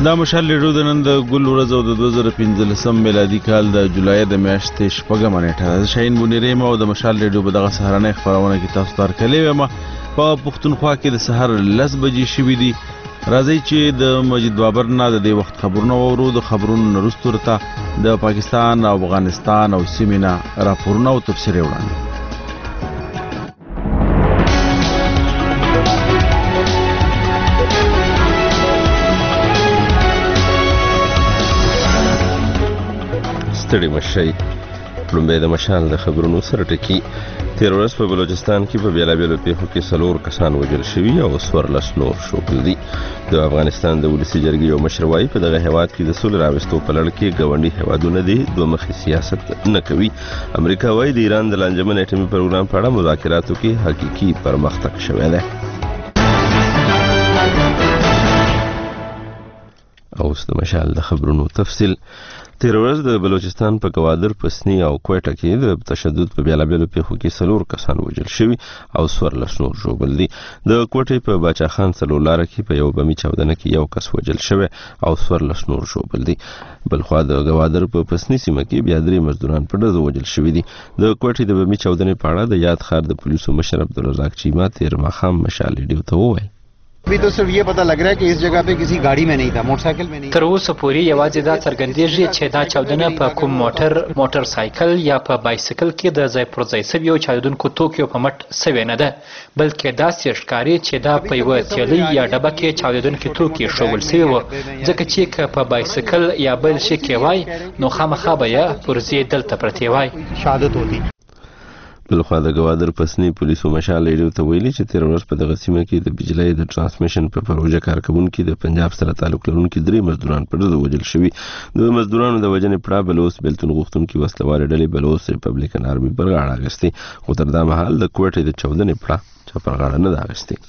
دا مشال ریډیو د نن د ګل ورځ او د 2015 میلادي کال د جولای د میاشتې 6مه نیټه شاهین بونیری ما او د مشال ریډیو په دغه سهارنۍ خبرونه کې تاسو ته ورکړلې وم. په پښتونخوا کې د سحر 10 بجې شوې دي. راځي چې د مجید بابر نه د دې وخت خبرونه وورو. د خبرونو وروسته ورته د پاکستان او افغانستان او سیمې نه راپورونه او تفسیر وړاندې. ستړي مشي لومبه د مشال د خبرونو سره ټکی. تیر ورځ په بلوچستان کې په بیلابیلو پیښو کې 4 کسان وژل شوي او 14 نور شوکل دي. د افغانستان د ولسي جرګې یو مشر وایي په دغه هیواد کې د سولې راوستو په لړ کې ګاونډي هیوادونه دي دوه مخي سیاست نه کوي. امریکا وایي د ایران د لانجمن اټومي پروګرام په اړه مذاکراتو کې حقيقي پرمختګ شوی دی. اوس د مشال د خبرونو تفصیل. تیر ورځ د بلوچستان په گوادر، پسنی او کوټه کې د تشدد په بیلابیلو پیښو کې 4 کسان وژل شوي او 14 نور ژوبل دي. د کوټې په باچا خان څلورلاره کې په یو بمي چاودنه کې یو کس وژل شوی او 14 نور ژوبل دي. بلخوا د گوادر په پسنی سیمه کې بیا 3 مزدوران په ډزو وژل شوي دي. د کوټې د بمي چاودنې په اړه د یاد ښار د پولیسو مشر عبدالرزاق چیما تیر ماښام مشال ریډیو ته وویل. अभी तो सिर्फ ये पता लग रहा है कि इस जगह पे किसी गाड़ी में नहीं था, मोटरसाइकिल में नहीं. تر اوسه پورې یوازې دا څرګندېږي چې دا چاودنه په کوم موټر سایکل یا په بایسکل کې د ځای پر ځای سوي او چاودونکو توکیو په مټ سوي نه ده، بلکې داسې ښکاري چې دا په یوه تیلۍ یا ډبه کې چاودونکي توکي ښوول سوي وو، ځکه چې که په بایسکل یا بل شي کې وای نو خامخا به یې پرزې دلته پرتې وای. شهادت ہوتی. بلخوا د گوادر پسنی پولیسو مشال ریډیو ته ویلي چې تیر ورځ په دغه سیمه کې د بجلی د ترانسمیشن په پروژه کارکونکي د پنجاب سره تعلق لرونکي 3 مزدوران په ډزو وژل شوي. د مزدورانو د وژنې پړه بلوس بیلتون غوښتونکي وسلوالې ډلې بلوس ریپبلیکن آرمي پر غاړه اخیستې، خو تر دا مهال د کوټې د چاودنې پړه چا پر غاړه نه ده اخیستې.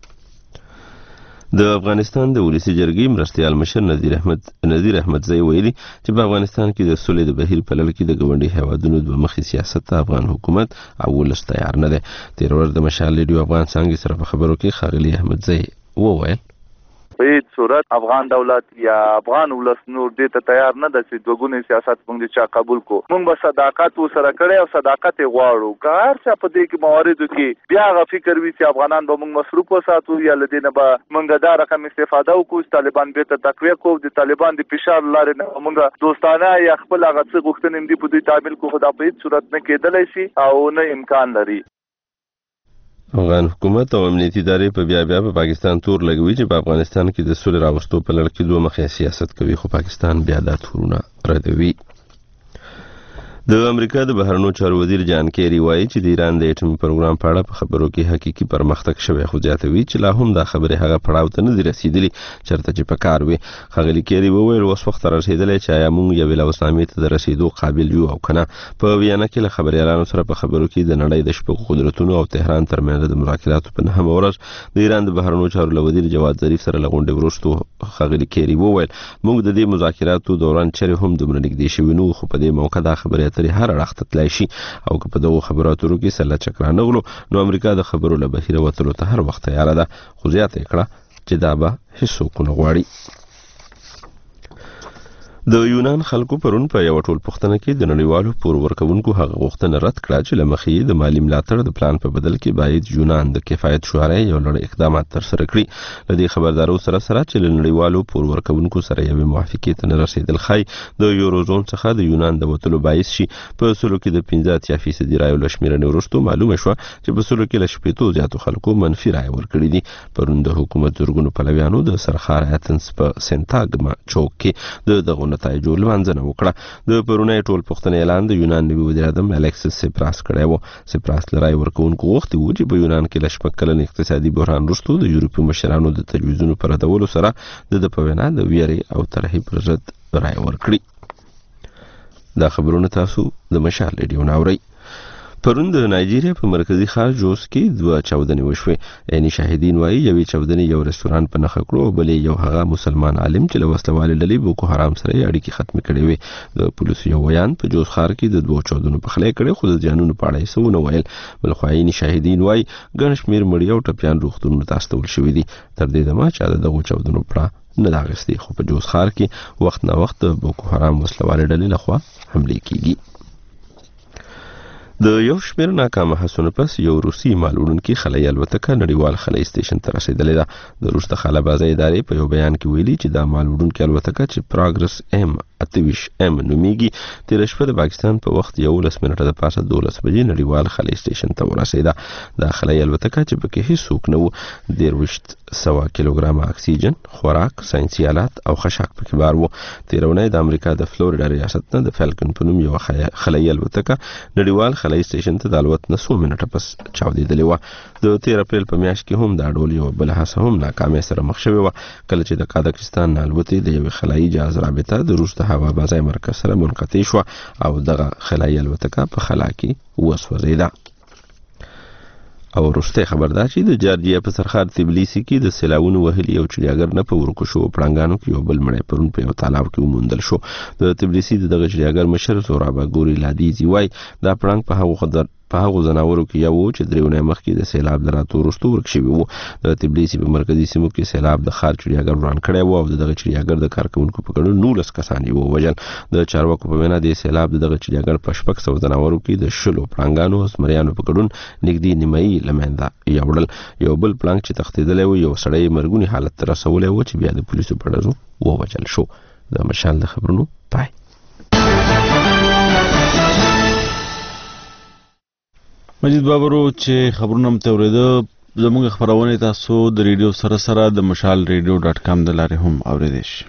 د افغانستان د ولسي جرګې مرستیال مشر نذیر احمدزی ویلي چې په افغانستان کې د سولې د بهیر په لړ کې د ګاونډي هیوادونو دوه مخي سیاست ته افغان حکومت او ولس تیار نه دی. تیر ورځ د مشال ریډیو افغان څانګې سره په خبرو کې ښاغلي احمدزی وویل په هیڅ صورت افغان دولت یا افغان ولس نور دې ته تیار نه ده چې دوګونی سیاست موږ چا قبول کو. موږ به صداقت وسره کړی او صداقت غواړو. که هر څه په دې کې مواردو کې بیا غو فکر وي چې افغانان به موږ مصروف وساتو یا لدې نه به موږ دا رقم استفاده وکړو، طالبان به ته تقویه کوو، د طالبان د فشار لارې نه موږ دوستانه یا خپل هغه څه غوښتنې دي په دې تعامل کو خدا په هیڅ صورت نه کېدلی شي او نه امکان لري. افغان حکومت او امنیتي ادارې په بیا په پاکستان تور لګوي چې په افغانستان کې د سولې راوستو په لړ کې دوه مخي سیاست کوي، خو پاکستان بیا دا تورونه ردوي. د امریکا د بهرنیو چارو وزیر جان کیری وایي چې د ایران د اټومي پروګرام په اړه په خبرو کې حقيقي پرمختګ شوی، خو زیاتوي چې لا هم دا خبره هغه پړاو ته نه دي رسیدلې چرته چې په کار وي. ښاغلي کیری وویل اوس وخت رسیدلی چې آیا موږ یو لوسنامې ته د رسیدو قابل یو او کنه. په ویانا کې له خبريالانو سره په خبرو کې د نړۍ د شپږ قدرتونو او تهران ترمنځ د مذاکراتو په نهمه ورځ د ایران د بهرنیو چارو وزیر جواد ظریف سره لغونډه وروسته ښاغلي کیری وویل موږ د دې مذاکراتو دوران چیرې هم دومره نږدې شوي نو، خو په دې موقع دا خبرې اترې هر اړخ ته شي او که په دغه خبراتو کې سلا چکرا نه غلو نو امریکا د خبرو له بهیره وتلو ته هر وخت تیار ده، خو زیاته کړه چې دا به هیڅوک نه غواړي. د یونان خلکو پرون په یو ټول پښتنه کې د نړیوالو پور ورکوونکو هغه غوښتنه رد کړه چې لمخې د مالی ملاتړ د پلان په بدل کې باید یونان د کفایت شورای یو لړ اقدامات تر سره کړي. لدې خبردارو سره چې له نړیوالو پور ورکوونکو سره یو موافقه ته نه رسیدل خای د یوروزون څخه د یونان د وټلو باعث شي. په سلو کې د 15% رایو لشمیرنې ورستو معلومه شو چې په سلو کې ل 80 زیاتو خلکو منفي رای ورکړي دي. پرون د حکومت زورګونو پلویانو د سرخار اتنس په سنتاګما چوک کې دغه نتایجو لمانځنه وکړه. د پرونی ټول پښتنې اعلان د یونان نوي وزیر اعظم الیکسس سپراس کړی و. سپراس لرای ورکوونکو غوښتي و چې په یونان کې ل 6 کلن اقتصادي بحران وروسته د یورپي مشرانو د تجویزونو پر ردولو سره د پوینا د ویرې او ترهیب پر ضد رای ورکړي. دا خبرونه تاسو د مشال ریډیو ناوري. پرون د نایجیریا په مرکزی ښار جوس کې دوه چاودنې وشوې. یعنی شاهدین وایي یوې چاودنې یو رستوران په نښه کړو او بلې یو هغه مسلمان عالم چې له وسلوالې ډلې بوکو حرام سره اړیکې ختمې کړې وې. د پولیسو یو بیان په جوس ښار کې د دوه چاودنو پخلی کړی، خو د ځانونو په اړه یې څه ونه ویل. بلخوا یې شاهدین وایي ګڼ شمېر مړي او ټپیان روغتونونو ته استول شوي دي. تر دې دمه چې د دغو چاودنو پړه نه دا غستې، خو په جوز ښار کې وخت نه وخت د بوکو حرام وسلوالې ډلې لخوا حملې کیږي. د یو شمېر ناکامه هڅونو پس یو روسي مال وړونکي خلایي الوتکه نړیوال خلایي سټیشن ته رسېدلې ده. د روس د خلابازۍ ادارې په یو بیان کې ویلي چې دا مال وړونکې الوتکه چې پراګرس ام 28 نومیږي تېره شپه د پاکستان په وخت 11 منټه د پاسه 12 بجې نړیوال خلایي سټیشن ته ورسېده. دا خلایي الوتکه چې پکې هیڅوک نه و 2300 کیلوګرامه اکسیجن، خوراک، ساینسي آلات او خشاک پکې بار و. تېره اونۍ د امریکا د فلوریډا ریاست نه د فالکن په نوم یوه خلایي الوتکه نړیوال خلایي سټیشن ته د الوت نه څو منټه پس چاودېدلې وه. د 13 اپریل په میاشت کې هم دا ډول یوه بله هڅه هم ناکامۍ سره مخ شوې وه، کله چې د قازقستان نه الوتې د یوې خلایي جهاز رابطه د روس د هوابازۍ مرکز سره منقطع شوه او دغه خلایي الوتکه په خلا کې وسوځېده. او وروستی خبر دا چې د جارجیا په سرحد تبلیسي کې د سیلاوونو وهلي یو چړیاګر نه په ورکو شوو پړانګانو کې یو بل مړی پرون په یو تالاب کې وموندل شو. د تبلیسي د دغه چړیاګر مشر زورابا ګوري لادیزي وایي دا پړانګ په هغو ځناورو کې یو و چې 3 اونۍ مخکې د سیلاب د راتلو وروسته ورک شوي وو. د تبلیسي په مرکزي سیمو کې سیلاب د ښار چړیاګر وران کړی و او د دغه چړیاګر د کارکوونکو په ګډون 19 کسان یې ووژل. د چارواکو په وینا د سیلاب د دغه چړیاګر په 600 ځناورو کې د 10 پړانګانو او زمریانو په ګډون نږدې نیمایي له منځه یوړل. یو بل پړانګ چې تښتېدلی و یو سړی مرګوني حالت ته رسولی و چې بیا د پولیسو په ډزو ووژل شو. د مشال د خبرونو پای. مجید بابرو چې خبرونه هم ته اورېده، زموږ خپرونې تاسو د ریډیو سره سره د مشال radio.com د لارې هم اورېدی شي.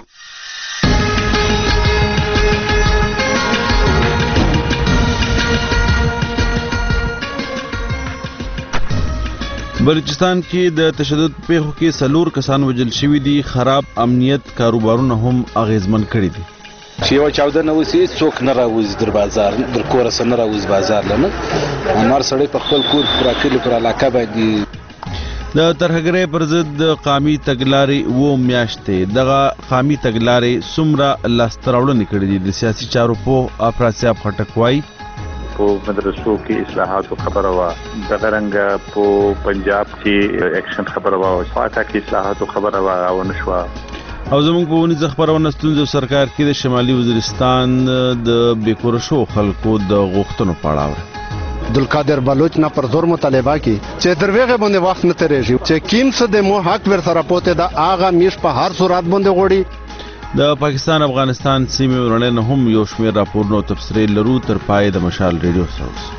بلوچستان کې د تشدد پیښو کې 4 کسان وژل شوي دي. خراب امنیت کاروبارونه هم اغیزمن کړي دي. چې یو چاودنه وسی څوک نه راوځي در بازار در کور سره نه راوځي بازار لنه انار سړی په خپل کور پر کلی پر علاقه باندې د ترهګرۍ پر ضد قامي تګلارې و میاشتې دغه قامي تګلارې څومره لاسته راوړنې کړې دي. د سیاسي چارو په افراسیاب خټک وایي په مدرسو کې اصلاحاتو خبره وه، دغه رنګه په پنجاب کې اکشن خبره وه، فاټا کې اصلاحاتو خبره وه او نشوه. او زموږ په ونیزه خبرونه ستونزو سرکار کې د شمالي وزیرستان د بیکور شو خلکو د غوښتنو په اړه عبدالقادر بلوچ نه پر زور مطالبه کی چې دروغه باندې وخت نه تیریږي چې کیم څه د مو حق ور سره پوته دا اغه میش په هر صورت باندې غوړي. د پاکستان افغانستان سیمې ورننه هم یو شمېر راپورونه او تبصرې لرو. تر پای د مشال ریډیو سره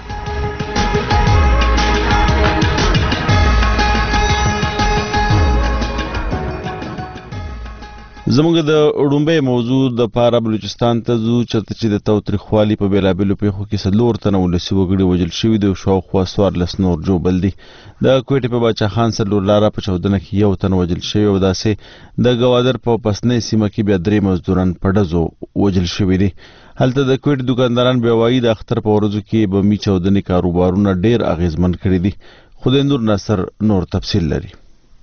زموږ د اډومبه موضوع د پاره بلوچستان ته ځو چې د تاوتریخوالي په بیلابیلو پیښو کې 4 تنه ولسي وګړي وژل شوي دي او شاوخوا 14 نور جوړ دي. د کوټې په باچا خان سلور لاره په 14 کې یو تن وژل شوی او داسې د ګوادر په پسنۍ سیمه کې بیا 3 مزدوران په ډزو وژل شوي دي. هلته د کوټې دکانداران بیا وایي د اختر په ورځو کې بمي چاودنې کاروبارونه ډیر اغیزمن کړي دي. خدای نور نصر نور تفصیل لري.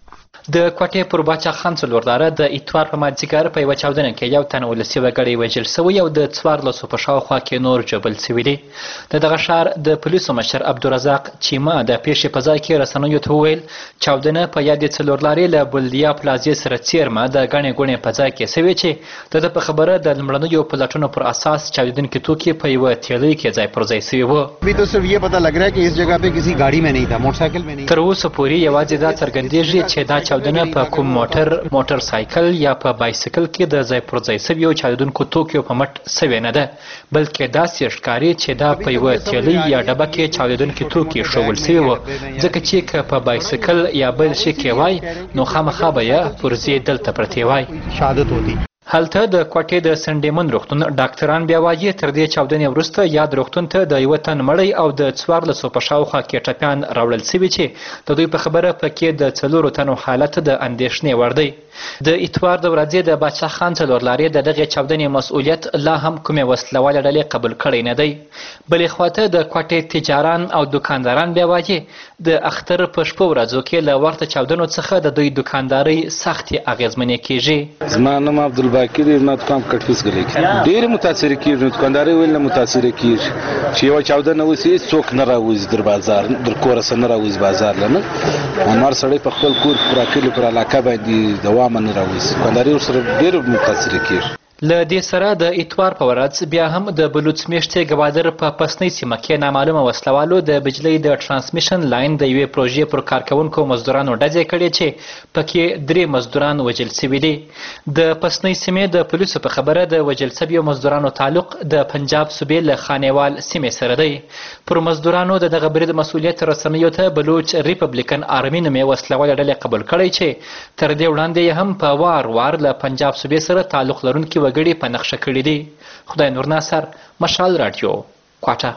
د کوټې پر باچا خان څلور لاره د اتوار په مازدیګر په یوه چاودنه کې یو تن ولسي وګړی وژل شوی او د 14 په شاوخوا کې نور ژوبل شوي دي. د دغه ښار د پولیسو مشر عبدالرزاق چیما د پیښې په ځای کې رسنیو ته وویل چاودنه په یادې څلور لارې له بلدیا پلازې سره څیرمه د ګڼې ګوڼې په ځای کې شوې چې د ده په خبره د لومړنیو پلټنو پر اساس چاودونکي توکي په یوه تیلۍ کې ځای پر ځای شوي وو. अभी तो सिर्फ ये पता लग रहा है कि इस जगह पे किसी गाड़ी में नहीं था, मोटरसाइकिल में नहीं. تر اوسه پورې یوازې دا څرګندېږي چې دا چاودنه په کوم موټر سایکل یا په بایسکل کې د ځای پر ځای شویو چاودونکو توکیو په مټ شوې نه ده، بلکې داسې ښکاري چې دا په یوه تیلۍ یا ډبه کې چاودونکي توکي ښوول شوي وو، ځکه چې که په بایسکل یا بل شي کې وای نو خامخا به یې پرزې دلته پرتې وای. शहादत होती. هلته د کوټې د سنډیمن روغتون ډاکټران بیا وایي تر دې چاودنې وروسته یاد روغتون ته د یوه تن مړی او د 14 په شاوخوا کې ټپیان راوړل شوي چې د دوی په خبره پکې د 4 تنو حالت د اندېښنې وړ دی. د اتوار د ورځې د باچا خان څلور لارې د دغې چاودنې مسؤلیت لا هم کومې وسلوالې ډلې قبول کړی نه دی. بلې خواته د کوټې تجاران او دکانداران بیا وایي د اختر په شپو ورځو کې له ورته چاودنو څخه د دوی دکاندارۍ سختې اغېزمنې کېږي. زما نوم عبدالباقر ما دکان کټفیس غلي ډېر متاثر کیږي، دکانداري ویل نه متاثر کیږي چې یو چاودنه وسی څوک نه راوځي در بازار در کور سره نه راوځي بازار لنه انار سړی په خپل کور پر کلی پر علاقه باندې دوام پامه نه راوځي کولاري ورسره ډېر متاثر کیږي. له دې سره د اتوار په ورځ بیا هم د بلوڅ میشتې ګوادر په پسنۍ سیمه کې نامعلومه وسلوالو د بجلۍ د ټرانسمیشن لاین د یوې پروژې پر کارکوونکو مزدورانو ډزې کړې چې پکې 3 مزدوران وژل شوي دي. د پسنۍ سیمې د پولیسو په خبره د وژل شویو مزدورانو تعلق د پنجاب صوبې له خانیوال سیمې سره دی. پر مزدورانو د دغه برید مسؤلیت رسنیو ته بلوچ ریپبلیکن آرمي نومې وسلوالې ډلې قبول کړی چې تر دې وړاندې هم په وار وار له پنجاب صوبې سره تعلق لرونکي وګړي په نقشه کړي دي. خدای نور ناصر، مشال رادیو، کوټه.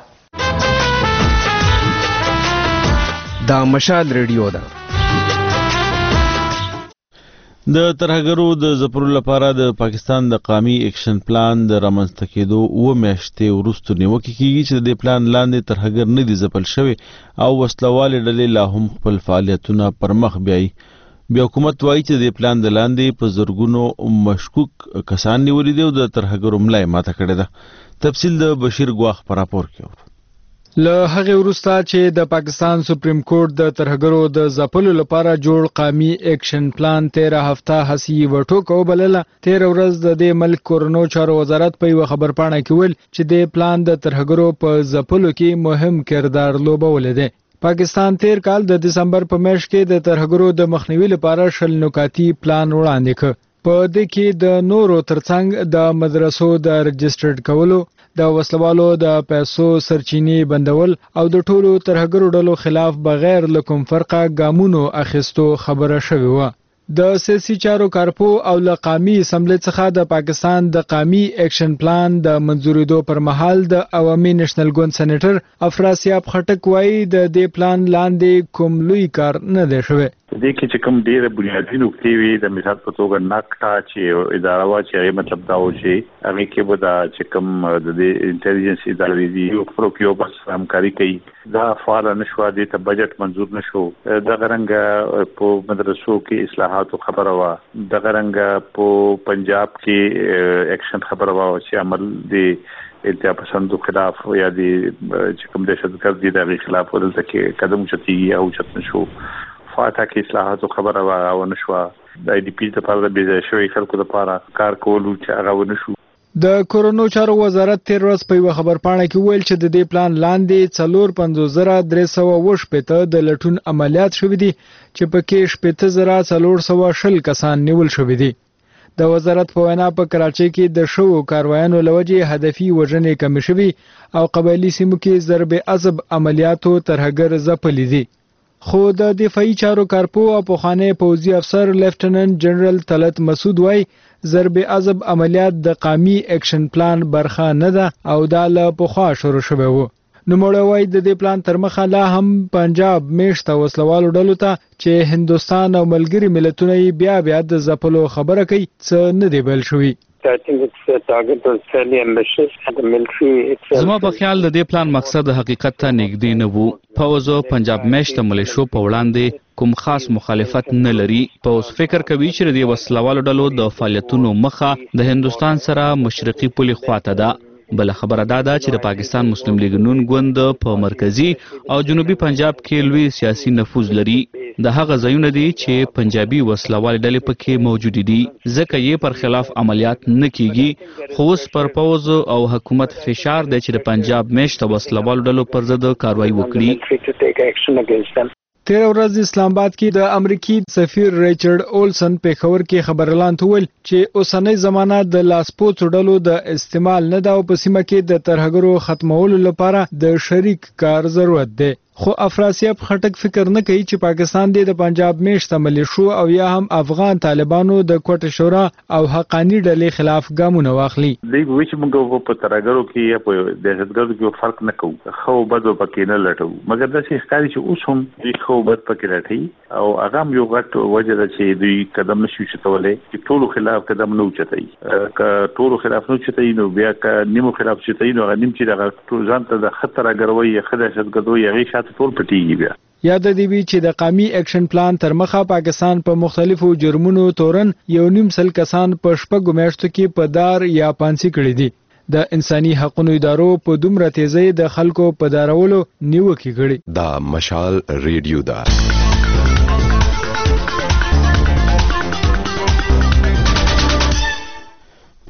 دا مشال رادیو ده. د ترهګرو د ځپلو لپاره د پاکستان د قومي اکشن پلان د رامنځته کېدو 2 میاشتې وروسته نیوکه کیږي چې د دې پلان لاندې ترهګر نه دي ځپل شوي او وسلوالې ډلې لا هم خپل فعالیتونه پر مخ بیایي. بیا حکومت وایي چې د پلان د لاندې په زرګونو مشکوک کسان نیولي دي او د ترهګرو ملا یې ماته کړې ده. تفصیل د بشیر ګواخ په راپور کې اورو. له هغې وروسته چې د پاکستان سپریم کورټ د ترهګرو د ځپلو لپاره جوړ قومي اکشن پلان 13 هفته هڅې یوه ټوکه وبلله، 13 ورځ د دې ملک کورنو چارو وزارت په یوه خبرپاڼه کې ویل چې د پلان د ترهګرو په ځپلو کې مهم کردار لوبولی دی. پاکستان 13 کال د دسمبر په میاشت کې د ترهګرو د مخنیوي لپاره 20 نکاتي پلان وړاندې کړ. په دې کې د نورو ترڅنګ د مدرسو د رجسټرډ کولو، د وسلوالو د پیسو سرچینې بندول او د ټولو ترهګرو ډلو خلاف بغیر له کوم فرقه ګامونو اخیستو خبره شوې وه. د سیاسي چارو کارپو او له قومي اسمبلی څخه د پاکستان د قومي اکشن پلان د منځوریدو پر مهال د عوامي نېشنل ګوند سېنیټر افراسیاب خټک وایي د دې پلان لاندې کوم لوی کار نه دی شوی. دې کې چې کوم ډېره بنیادي نکتې وي د مثال په توګه ناکټا چې اداره وا چې مطلب دا و چې هغه کې به دا چې کوم د انټيليجنس ادارې دي یو پرو کې بس همکاري کوي دا فعال نشو دي ته بجټ منظور نشو د غرنګ په مدرسو کې اصلاحات خبره وا د غرنګ په پنجاب کې اکشن خبره وا چې عمل دي التیا پسندو خلاف یا دي چې کوم دهشتګردي د خلاف ورته کې قدم چتي او چت نشو فاته کې اصلاحات خبره وا او نشو د ای ډی پی لپاره د بيځای شوی خلکو لپاره کار کولو چې هغه ونشو. د کورونو چارو وزارت 13 ورځ په یوه خبرپاڼه کې ویل چې د دې پلان لاندې 450,380 د لټون عملیات شوي دي چې پکې 70,420 کسان نیول شوي دي. د وزارت په وینا په کراچۍ کې د شوو کاروایانو لوجې هدفي وژنې کم شوي او قبایلي سیمو کې ضرب عصب عملیاتو ترهګر ځپلي دي. خو د دفاعي چارو کارپو او پخوانی پوځي افسر لیفټننټ جنرال طلعت مسعود وایي ضرب عصب عملیات د قومي اکشن پلان برخه نه ده او دا له پخوا شروع شوی و. نوموړی وایي د دې پلان تر مخه لا هم پنجاب میشته وسلوالو ډلو ته چې هندوستان او ملګري ملتونه یې بیا د ځپلو خبره کوي څه نه دی بل شوي. زما په خیال د دې پلان مقصد حقیقت ته نږدې نه وو. پوځ پنجاب میشته ملیشو په وړاندې کوم خاص مخالفت نه لري. پوځ فکر کوي چې د وسلوالو ډلو د فعالیتونو مخه د هندوستان سره مشرقي پولې خواته ده. بل خبره دا ده چې د پاکستان مسلم لیگ نون ګوند په مرکزی او جنوبي پنجاب کې لوی سیاسي نفوذ لري. د هغه ځایونه دي چې پنجابي وسلوال ډلې پکې موجود دي ځکه یې پر خلاف عملیات نه کیږي. خو اوس پر پوځ او حکومت فشار دی چې د پنجاب میشته وسلوال ډلو پر ضد کاروایی وکړي. 13 ورځ اسلام آباد کې د امریکای سفیر ریچارډ اولسن په خبر کې خبرلاند ویل چې اوسنۍ زمانہ د لاسپوڅ ډلو د استعمال نه دا په سیمه کې د ترهګرو ختمولو لپاره د شریک کار ضرورت دی. خو افراسیاب خټک فکر نه کوي چې پاکستان د پنجاب میشته ملیشو او یا هم افغان طالبانو د کوټه شورا او حقانی ډلې خلاف ګامونه واخلي. دوی وایي چې موږ په ترهګرو کې یا په دهشتګردو کې فرق نه کوو، خو بده پکې نه لټو، مګر دا چې ښکاري چې اوس هم خو بد پکې لټي او هغه یو غټ وجه ده چې دوی قدم نشي چتولای چې ټولو خلاف قدم نه اوچتای. ټولو خلاف نه اوچتای نو بیا که نیمو خلاف چتای نو غنیم چې دغه ټول ځان ته د خطر اگروي یا دهشتګردو یا غي ټول پټیږي. بیا یاد دی چې د قومي اکشن پلان تر مخه پاکستان په مختلفو جرمونو تورن 1.5 کسان په شپږو میاشتو کې په دار یا پانسي کړي دي. د انساني حقوقو ادارو په دومره تیزی د خلکو په دارولو نیوکې کړي. دا مشال ریډیو دا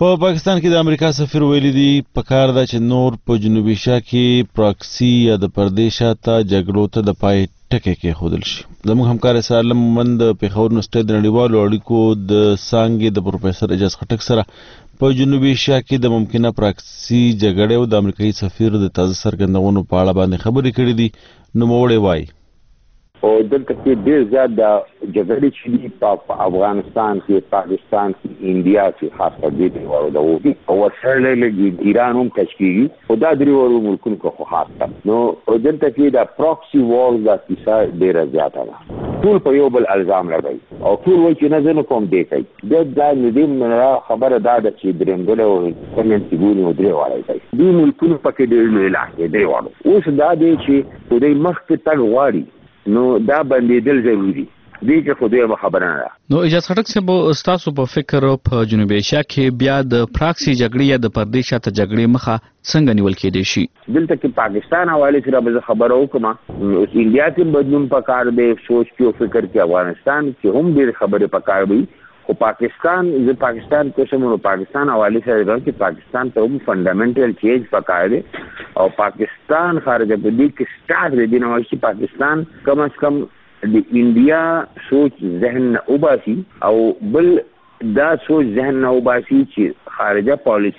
په پاکستان کې د امریکا سفیر ویلي دی پکار ده چې نور په جنوبي شا کې پراکسی یا د پردیشا ته جګړو ته د پای ټکی کېښودل شي. زموږ همکار سالم مومند د پېښور یونیورسټۍ د نړیوالو اړیکو د څانګې د پروفیسر اعجاز خټک سره په جنوبي شا کې د ممکنه پراکسی جګړې او د امریکایي سفیر د تازه څرګندونو په اړه باندې خبرې کړې دي. نوموړی وایي او دلته کې ډېر زیات د جګړې چې دي په افغانستان کې، پاکستان کې، انډیا کې، خاص کر دې ورو د وږي او ورسره لږ ایران هم تشکیږي او دا درې ورو ملکونو کې خو خاص ده. نو دلته کې د پراکسی وار د کیسه ډېره زیاته ده. ټول په یو بل الزام لګوي او ټول وایي چې نه زه نه کوم دی کوي. دا دې خبره دا ده چې درېمګړی او کمنټیګونی او درې واړی کوي. دې ملکونو پکې ډېر لوی لاس دی درې واړو. اوس دا دی چې په دې مخکې تګ غواړي نو دا بندېدل ضروري دی چې خو دوی خبره نه ده. نو اجازه خټک صاحب ستاسو په فکر په جنوبي ایشیا کې بیا د پراکسی جګړې یا د پردیشا ته جګړې مخه څنګه نیول کېدای شي؟ دلته کې پاکستان حواله سره به خبره وکم اوس انډیا کې بدلون پکار دی، سوچ کې او فکر کې افغانستان کې هم ډېر خبره پکار وي. خو پاکستان کې سمونو پاکستان حواله سره راځي، پاکستان ته هم فندامنټل چینج پکار دی او پاکستان خارجه په دې کې سٹارټ دی نو چې پاکستان کم از کم د انډیا سوچ ذهن نه وباسي او بل دا سوچ ذهن نه وباسي چې خارجه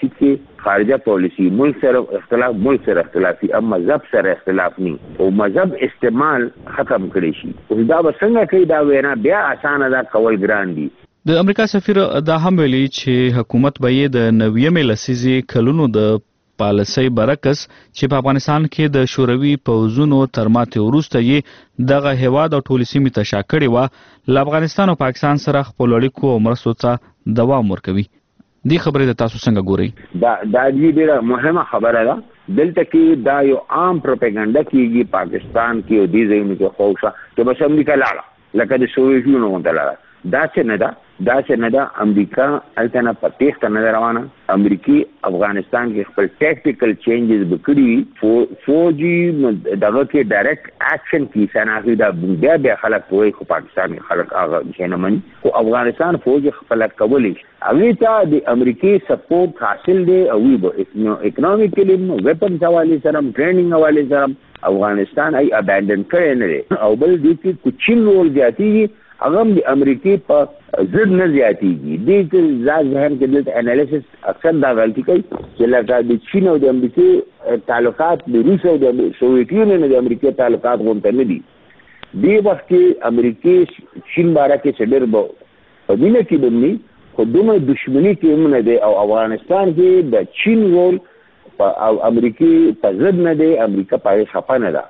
پالیسی ملک سره اختلافي اما مذهب سره اختلاف نه او مذهب استعمال ختم کړي شي. او دا به څنګه کوي دا وینا بیا اسانه دا کول ګران دي. د امریکا سفیر دا هم ویلي چې حکومت به یې د 90 لسیزې کلونو د پالیسۍ برعکس چې په افغانستان کې د شوروي پوځونو تر ماتې وروسته یې دغه هیواد او ټولې سیمې ته شا کړې وه، له افغانستان او پاکستان سره خپلو اړیکو او مرستو ته دوام ورکوي. دې خبرې ته تاسو څنګه ګورئ؟ دا ډېره مهمه خبره ده. دلته کې دا یو عام پروپاګاندا کېږي پاکستان کې او دې ځایونو کې خوښه چې بس امریکا لاړه لکه د سوویت یونین غونډه لاړه. دا څه نه ده. امریکا هلته نه په تېښته نه ده روانه. امریکي افغانستان کې خپل ټیکټیکل چینجز به کړي، فوجي دغه کې ډایرکټ اکشن کې سناخي دا بیا خلک وایي خو پاکستان خلک هغه شی نه مني. خو افغانستان فوج خپل کولی هغې ته د امریکي سپورټ حاصل دی او به اکنامیکلی ویپنز حوالې سره ټریننګ حوالې سره افغانستان ابانډن کړی نه دی. او بل دې کې کوچین رول زیاتېږي هغه د امریکای په ضد نه زیاتېږي. دې کې ځان کې دلته انالیسس اکثر دا غلطي کوي چې لکه د چین او د امریکای تعلقات د روس او د سوویت یونین د امریکای تعلقات غونډه نه دي. دې وخت کې امریکای چین باره کې څه ډېر په مینه کې بني خو دومره دشمني کې هم نه دی او افغانستان کې د چین رول په امریکای په ضد نه دی. امریکا پای خفه نه ده.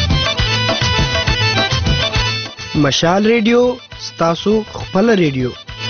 مشال ریډیو ستاسو خپل ریډیو.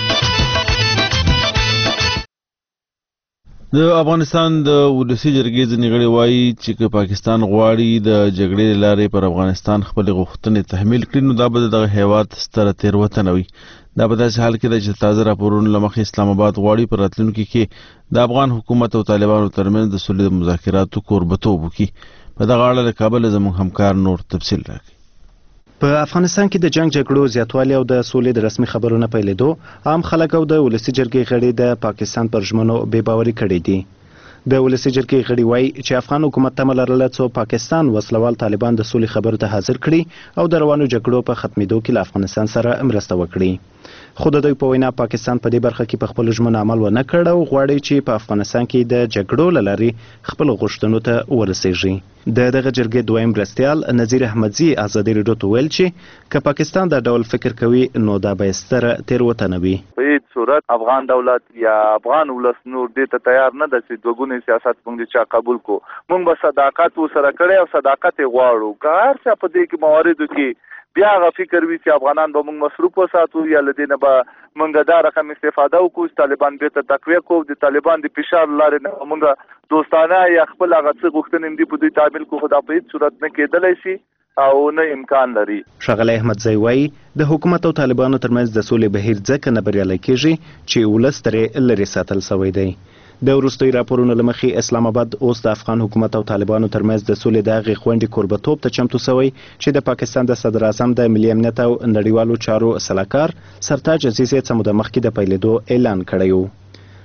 د افغانستان د ولسی جرګې ځینې غړي وایي چې پاکستان غواړي د جګړې لارې پر افغانستان خپل غوښتنې تحمیل کړي نو دا به دغه هیواد ستره تېروتنه وي. دا په داسې حال کې ده چې تازه راپورونو له مخې اسلام آباد غواړي په راتلونکي کې د افغان حکومت او طالبانو ترمنځ د سولې مذاکراتو کوربتوب وکړي. په دغه اړه له کابل زموږ همکار نور تفصیل راکړي. په افغانستان کې د جنگ جګړو زیاتوالی او د سولې د رسمي خبرو نه پیلېدو عام خلک او د ولسی جرګې غړي د پاکستان پر ژمنو بې باوري کړي دي. د ولسی جرګې غړي وایي چې افغان حکومت تمه لرله څو پاکستان وسلوال طالبان د سولې خبرو ته حاضر کړي او د روانو جګړو په ختمېدو کې له افغانستان سره مرسته وکړي. خو د دوی په وینا پاکستان په دې برخه کې په خپلو ژمنو عمل ونه کړ او غواړي چې په افغانستان کې د جګړو له لارې خپلو غوښتنو ته ورسیږي. د دغه جرګې دویم مرستیال نظیر احمدزي ازادي راډیو ته ویل چې که پاکستان دا ډول فکر کوي نو دا به ستره تېروتنه وي. په هیڅ صورت افغان دولت یا افغان ولس نور دې ته تیار نه ده چې دوګونی سیاست موږ چا قبول کو. موږ به صداقت وسره کړی او صداقت غواړو. که هر څه په دې کې مواردو کې بیا هغه فکر وي چې افغانان به موږ مصروف وساتو یا له دې نه به موږ دا رقم استفاده وکړو، طالبان بیرته تقویه کړو، د طالبان د فشار لارې نه موږ دوستانه یا خپل هغه څه غوښتنې دي په دوی تعمیل کړو. خو دا په هیڅ صورت نه کېدلی شي او نه امکان لري. ښاغلی احمدزی وایي د حکومت او طالبانو ترمنځ د سولې بهیر ځکه نه بریالی کېږي چې ولس ترې لرې ساتل سوی دی. د وروستیو راپورونو له مخې اسلام آباد اوس د افغان حکومت او طالبانو ترمنځ د سولې د هغې غونډې کوربتوب ته چمتو سوی چې د پاکستان د صدر اعظم د ملي امنیت او نړیوالو چارو سلاکار سرتاج عزیز یې څه موده مخکې د پیلېدو اعلان کړی و.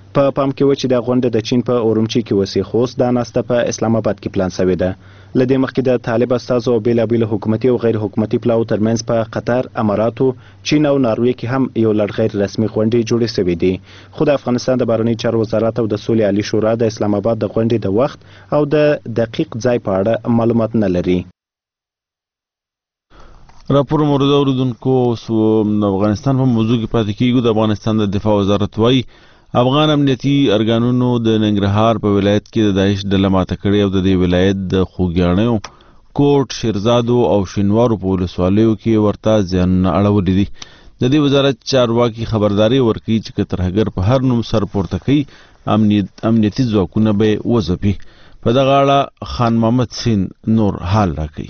په پام کې و چې د غونډه د چین په اورمچي کې وسی خوست دا ناسته په اسلام آباد کې پلان شوې ده. لدې مخکې د طالب استازو او بیلابیل حکومتي او غیر حکومتي پلاو ترمنځ په قطر، اماراتو، چین او ناروې کې هم یو لړ غیر رسمي غونډې جوړې شوې دي. خو د افغانستان د بهرنیو چارو وزارت او د سولې عالی شورا د اسلام آباد د غونډې د وخت او د دقیق ځای په اړه معلومات نه لري. راپور مورد اوریدونکو افغانستان په موضوع کې پاتې کیږو. د افغانستان د دفاع وزارت وايي افغان امنیتي ارګانونو د ننګرهار په ولایت کې د داعش ډله ماته کړې او د دې ولایت د خوږیاڼیو، کوټ، شیرزادو او شینوارو په ولسوالیو کې ورته زیانونه اړولي دي. د دې وزارت چارواکي خبرداري ورکوي چې که ترهګر په هر نوم سر پورته کوي امنیتي ځواکونه به وځپي. په دغه اړه خان محمد سین نور حال راکوي.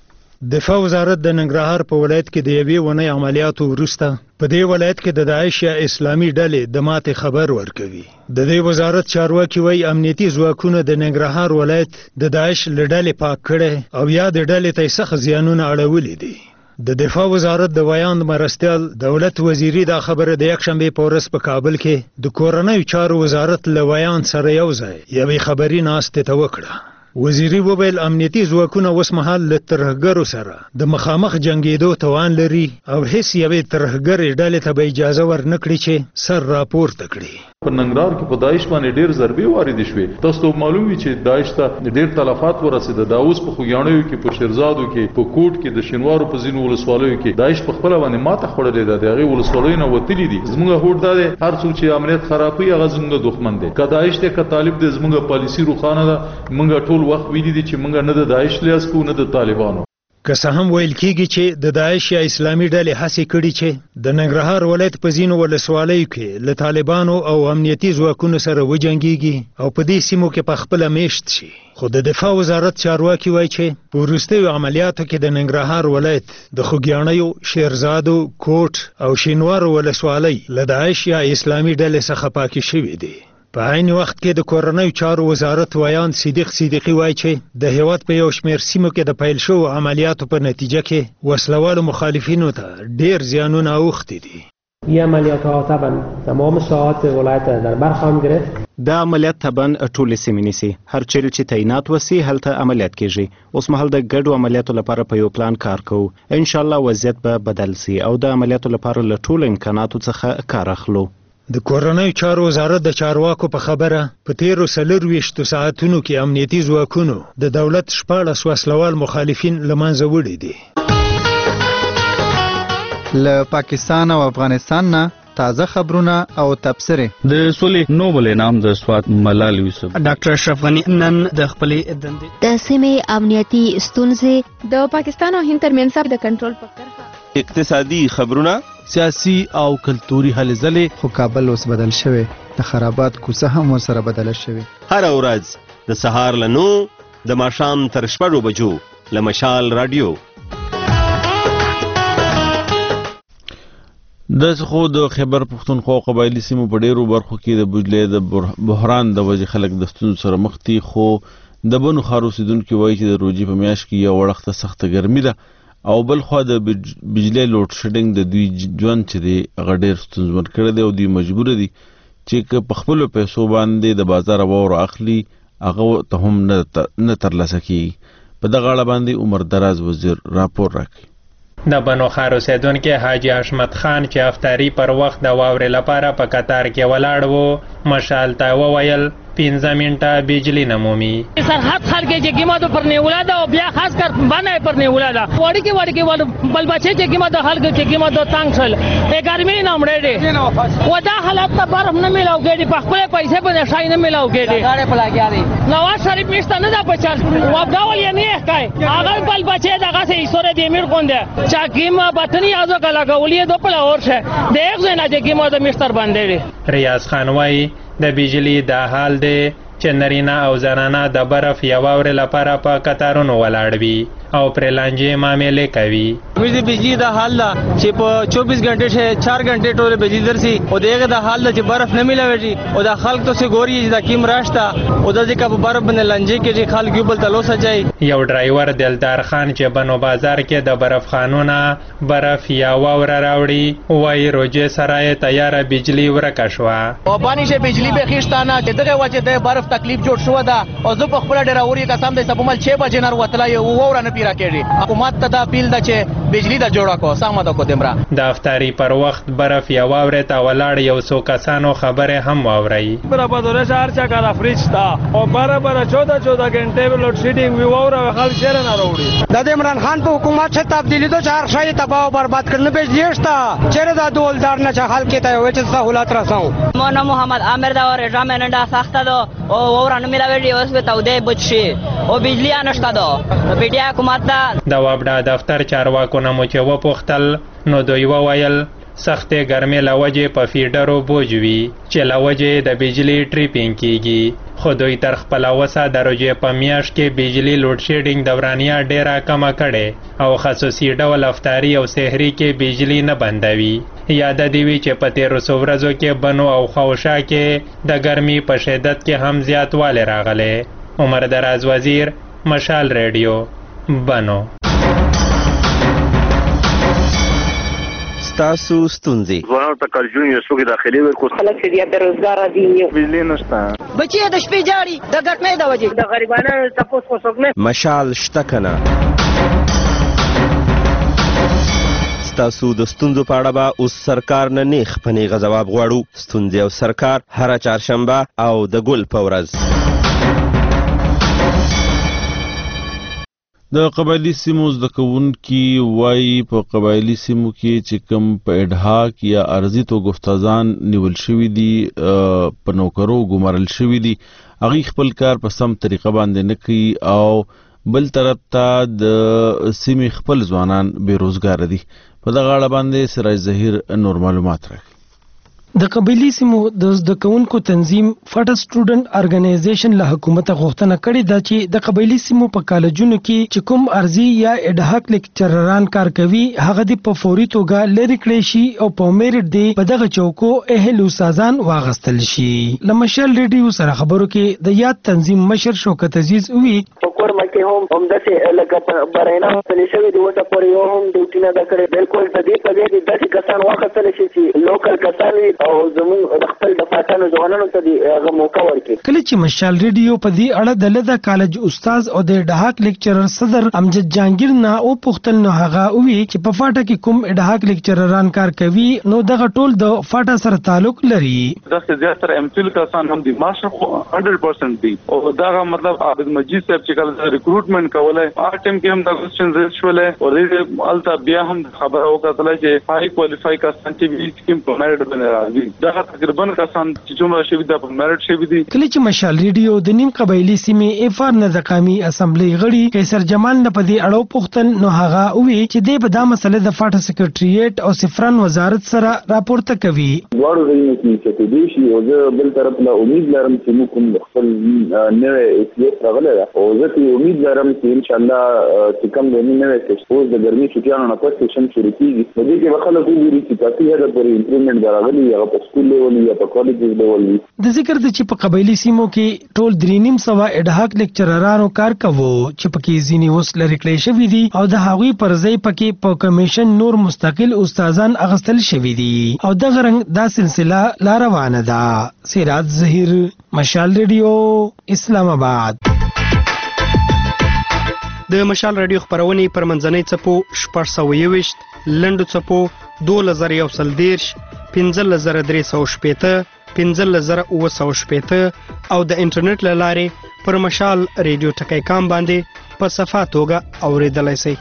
دفاع وزارت د ننګرهار په ولایت کې د یوې ونې عملیاتو وروسته په دې ولایت کې د داعش یا اسلامي ډلې د ماتې خبر ورکوي. د دې وزارت چارواکي وایي امنیتي ځواکونه د ننګرهار ولایت د داعش له ډلې پاک کړي او یا د ډلې ته سخت زیانونه اړولي دي. د دفاع وزارت د ویاند مرستیال دولت وزیری دا خبره د یکشنبه په ورځ په کابل کې د کورنیو چارو وزارت له ویاند سره یو ځای یوې خبري ناستې ته وکړه. وزیری وویل امنیتي ځواکونه اوس مهال له ترهګرو سره د مخامخ جنګېدو توان لري او هیڅ یوې ترهګرې ډلې ته به اجازه ورنکړي چې سر راپورته کړي. په ننګرهار کې په داعش باندې ډېر ضربې واردې شوې. تاسو ته معلوم وي چې داعش ته ډېر تلفات ورسېده. دا اوس په خوږیاڼیو کې، په شیرزادو کې، په کوټ کې، د شینوارو په ځینو ولسوالیو کې داعش په خپله باندې ماته خوړلې ده. د هغې ولسوالیو نه وتلي دي. زموږ هوډ دا دی هر څوک چې امنیت خرابوي هغه زموږ دښمن دی. که داعش دی که طالب دی، زموږ پالیسي روښانه ده. موږ ټول وخت ویلي دي چې موږ نه د داعش لیاس کوو نه د طالبانو. که څه هم ویل کېږي چې د داعش یا اسلامي ډلې هڅې کړي چې د ننګرهار ولایت په ځینو ولسوالیو کې له طالبانو او امنیتي ځواکونو سره وجنګېږي او په دې سیمو کې په خپله میشت شي، خو د دفاع وزارت چارواکي وایي چې په وروستیو عملیاتو کې د ننګرهار ولایت د خوږیاڼیو، شیرزادو، کوټ او شینوارو ولسوالۍ له داعش یا اسلامي ډلې څخه پاکې شوې دي. په عین وخت کې د کورنیو چارو وزارت ویاند صدیق صدیقي وایي چې د هیواد په یو شمېر سیمو کې د پیل شوو عملیاتو په نتیجه کې وسلوالو مخالفینو ته ډېر زیانونه اوښتي دي. این عملیات ها طبعا تمام ساعات ولایت در بر خواهم گرفت. دا عملیات طبعا ټول سیمې نیسي. هر چیرې چې تعینات وسی هلته عملیات کیږي. اوس مهال د ګډو عملیاتو لپاره په یو پلان کار کوو. ان شاء الله وضعیت به بدل سي او د عملیاتو لپاره له ټولو امکاناتو څخه کار اخلو. د کورنیو چارو وزارت د چارواکو په خبره په تیرو 24 ساعتونو کې امنیتي ځواکونو د دولت 14 وسلوال مخالفین له منځه وړي دي. له پاکستان او افغانستان نه تازه خبرونه او تبصره. د سولې نوبل انعام د سوات ملال یوسف ډاکټر اشرف غنی نن د خپلې دندې د سیمې امنیتي ستونزې د پاکستان او هند ترمنځ د کنټرول په کرښه، اقتصادي خبرونه، سیاسي او کلتوري هلې ځلې. خو کابل اوس بدل شوی، د خرابات کوڅه هم ورسره بدله شوې. هر ورځ د سهار له 9 د ماښام تر 6 بجو له مشال رادیو. د خو د خیبر پښتونخوا قبایلی سیمو په ډیرو برخو کې د بجلی د بحران د وجې خلک د ستونزو سره مخ دي. خو د بنو ښار اوسېدونکي وایي چې د روژې په میاشت کې یو وړخته سخته ګرمي ده او بل خوا د بجلی لوډ شیډینګ د دوی ژوند چې دی هغه ډېر ستونزمن کړی دی او دوی مجبوره دي چې که په خپلو پیسو باندې د بازار واوره اخلي هغه ته هم نه ترلاسه کیږي. په دغه اړه باندې عمر دراز وزیر راپور راکړي. د بنو ښار اوسېدونکی حاجي حشمت خان چې افطاري پر وخت د واورې لپاره په قطار کې ولاړ و مشال ته وویل 15 منټه بجلی نه مومي. سرحد خلک چې قیمت پر نیولا ده او بیا خاص کر باندې پر نیولا ده وړي بل بچي چې قیمت خلک چې قیمت تنگ شل په ګرمي نه مړې دي و دا حالت ته برف نه ملاو کېږي په خپل پیسې باندې شای نه ملاو کېږي غاړه په لاګیاري نواز شریف مشته نه ده پچال و ډول یې نه ښکای هغه بل بچي دغه سه ایسوره دی امیر کونده چې قیمت بتنی ازو کلا کولې دوه په اور شه د یک ځای نه چې قیمت مستر باندې. ریاض خان وایي د بجلی دا حال دی چې نرینه او زنانه د برف یا واورې لپاره په قطارونو ولاړ وي او پرې لانجې معاملې کوي. مې بجلی دا حال دا چې په 24 غنټه شه 4 غنټه ټول بجلی درسي او دغه دا حال دا چې برف نه ملوي او دا خلک ته سه ګوري دا کیم راشتا او دا ځکه په برف باندې لنجې کې چې خلک یو بل تلو سچای. یو ډرایور دلدار خان چې بنو بازار کې د برف خانونه برف یا واوره راوړي وای روجه سره تیار بجلی ورکه شو او باندې شه بجلی به خښتانه چې دغه وجه د برف تکلیف جوړ شو دا او زه په خپل ډراوري قسم دې سبمل 6 بجې نر وتلا یو وره نه پیرا کېږي حکومت ته دا پیل د چې بجلی دا جوړه کو سامه د کو دمرا د افطاری پر وخت برف یا واوره تا ولاړ یو څو کسانو خبره هم واوري برابر دوره شهر چا کارا فریج تا او برابر 14 غنټه به لوډ شیډینګ وی واوره خل شهر نه راوړي د عمران خان په حکومت څخه تبدیلی تو چار شای تباہ او برباد کړنه بجلی شتا چیرې دا دولدار نه چا خلک ته وې چې سہولت رساو مونا محمد عامر دا اور رامن نندا ساخته دو او ورانه ملاوي اوس به تاوده بچي او بجلی انشتا دو بیٹیا حکومت دا د وابډا دفتر چارواکو نه مو چې و پختل نو دوی وویل سخته ګرمه لوجه په فیډرو بوجوي چې لوجه د بجلی ټریپینګ کیږي خو دوی تر خپل وسه درجه په میاش کې بجلی لوډ شیډینګ دورانیا ډیره کم کړي او خصوصي ډول افطاری او سحری کې بجلی نه بندوي. یاد دی وی چې په 1300 ورځو کې بنو او خوشا کې د ګرمي په شدت کې هم زیاتوالی راغله. عمر دراز وزیر مشال ریډیو بنو. تاسو ستونزي ځوانانو ته کارجون یو څوک داخلي ورکو خلک چې بیا بیروزګار دي بجلی نشته بچي د شپې جاړي د ګټمې د وجې د غریبانو تاسو کو څوک نه مشال شته کنه تاسو د ستونزو په اړه به اوس سرکار نه نیخ پنیغه ځواب غواړو. ستونزې او سرکار هره چهارشنبه او د ګل په ورځ. د قبایلی سیمو زده کوونکي وایي په قبایلی سیمو کې چې کوم په اډهاک یا ارضي توګه استادان نیول شوي دي په نوکرو ګمارل شوي دي هغوی خپل کار په سم طریقه باندې نه کوي او بل طرف ته د سیمې خپل ځوانان بېروزګاره دي. په دغه اړه باندې سراج ظهیر نور معلومات راکړي. د قبایلی سیمو د زده کوونکو تنظیم فټ سټوډنټ ارګنایزیشن له حکومت غوښتنه کړې ده چې د قبایلی سیمو په کالجونو کې چې کوم ارضي یا اډهاک لیکچرران کار کوي هغه د په فوري توګه لري کړی شي او په میرټ دی په دغه چوکو اهل استادان واغستل شي. لمشل ریډیو سره خبرو کې د یاد تنظیم مشر شوکت عزیز وی کور مکه هم دغه لکه براینا په نشوي د وټه پورې یو هم ډیوټي نه کړې بالکل د دې په دې د داسې کسان واغستل شي چې لوکل کسان او زمون خپل د فاټانو ځوانانو ته دی هغه موقع ورکړي. کله چې مشال ریډیو په دې اړه د لدا کالج استاد او د ډهاک لیکچرر صدر امجد جانگیر نه او پختل نو هغه وی چې په فاټه کې کوم ډهاک لیکچرران کار کوي نو دغه ټول د فاټه سره تعلق لري. دغه زیاتره امفیل کسان هم دي ماشر 100% دي او دا مطلب عبد مجید صاحب چې کله ریکروټمنټ کولای هغه ټیم کې هم د کوېسچن ریز شولې او دې الته بیا هم خبر وکړه چې هاي کوالیفای کسان چې وی سکیم په میرټ باندې راځي دا تقریبا کسان چې څومره شوي د میرټ شوي دي. کله چې مشال ریډیو د نیم قبایلی سیمې افار نه د قومي اسمبلی غړي قیصر جمال نه په دې اړه پوښتل نو هغه وی چې د په دا مسله د فاټ سکریټریټ او سفران وزارت سره راپورته کوي. واړو رینه کې چې دې شي او زه بل طرف له امید لرم چې موږ کوم خپل نوې اسلیت راغله او زه ته امید لرم چې ان شاء الله چې کوم د نوې سیستم د ګرمي چټیانو نه پس سیشن شروع کیږي په دې کې وخت له وګوري چې تاسو یې د پرې امپروومنت راغلي یا په سکول لیول یا په کالج لیول. د ذکر د چې په قبایلی سیمو کې ټول 3.5 اډهاک لیکچررانو کار کوي چې پکې ځینی اوس لري کړی شوی دي او د هغوی پر ځای پکې په کمیشن نور مستقل استادان اغستل شوی دي او د غرنګ دا سلسله لا روانه ده. سراج ظهیر مشال ریډیو اسلام آباد. د مشال رادیو خبرونه پر منځنۍ چپو 421 لندو چپو 2110 15315 15915 او د انټرنیټ لارې پر مشال ریډیو ټکی کام باندې په صفه توګه اوریدلای شئ.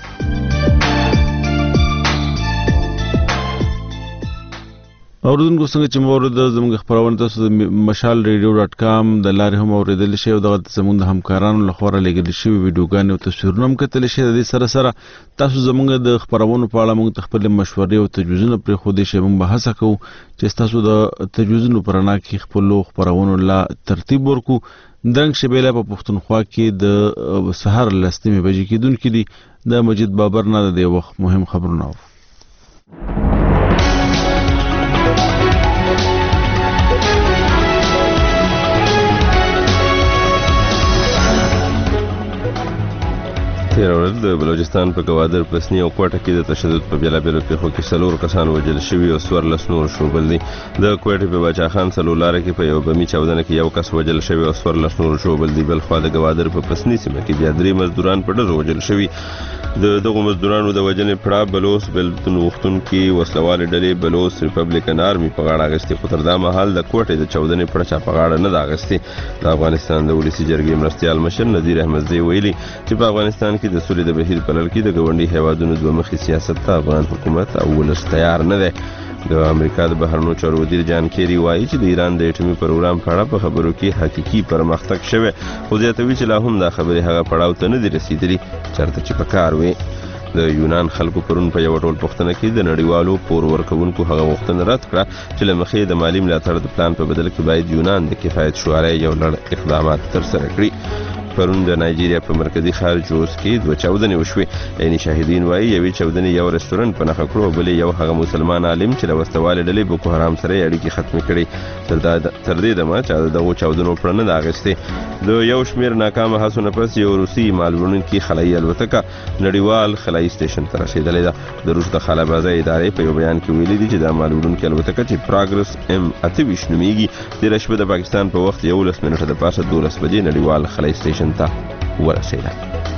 اوردونکو څنګه چې مورد زموږ خبرونه تاسو مشال radio.com د لارې هم اوریدل شي او دغه زموږ د همکارانو لخوا لګل شي ویډیوګانې او تصویرونه هم کتل شي. د دې سره تاسو زموږ د خبرونو په اړه موږ خپل مشورې او تجویزونه پرې خو دې شي موږ بحث کوو چې تاسو د تجویزونو پرانا کې خپل خبرونو لا ترتیب ورکو. درنګ شبيله په پښتونخوا کې د سحر لستمې بجې کېدونکې دي د مجید بابر نه د وخت مهم خبرونه. تیر ورځ د بلوچستان په گوادر پسنی او کوټه کې د تشدد په بیلابیلو پیښو کې 4 کسان وژل شوي او 14 نور شوبل دي. د کوټه په بچا خان سلولاره کې په یو بمی چاودنه کې یو کس وژل شوی او 14 نور شوبل دي. بل خو د گوادر په پسنی سیمه کې بیا 3 مزدوران په ډزو وژل شوي. دغه مزدورانو د وژنې پړه بلوس بلتون وختون کې وسلواله ډلې بلوس ریپبلیکن آرمي په غاړه غستې خو تر دا مهال د کوټه د چاودنې پړه چا په غاړه نه دا غستې. د افغانستان د ولسی جرګې مرستيال مشر نذیر احمد زی ویلي چې په افغانستان کې د سولې د بهیر په لړ کې د ګوندي هیوادونو دوه مخي سیاست ته افغان حکومت او ولس تیار نه دی. د امریکا د بهرنیو چارو وزیر جان کیری وایي چې د ایران د اټومي پروګرام په اړه په خبرو کې حقيقي پرمختګ شوی خو زیاتوي چې لا هم دا خبرې هغه پړاو ته نه دي رسیدلي چرته چې پکار وي. د یونان خلکو پرون په یو ټول پښتنه کې د نړیوالو پور ورکوونکو هغه وختونه رد کړه چې لمخې د مالی ملاتړ د پلان په بدل کې باید یونان د کفایت شورای یو لړ اقدامات تر سره کړي. پرون د نایجیریا په مرکزی ښار جوز کې 2 چاودنې وشوې. عیني شاهدین وایي یوې چاودنې یو رستورانت په نښه کړو بلې یو هغه مسلمان عالم چې له وسوالې ډلې بوکو حرام سره اړیکې ختمې کړې. تر دې دمه چې دغه چاودنو پړه نه دا اغستې. د یو شمیر ناکامه هڅو نه پس یو روسي مالوړونکي خلایي الوتکه نړیوال خلایي سټیشن ته رسیدلې ده. د روس د خلابازۍ ادارې په یو بیان کې ویلي دي چې دا مالوړونکي الوتکه چې پروګرس M28 نومیږي د رشبه د پاکستان په وخت 11 منټه د پاسه 12 بجې نړیوال خلایي سټیشن ته ورسېده.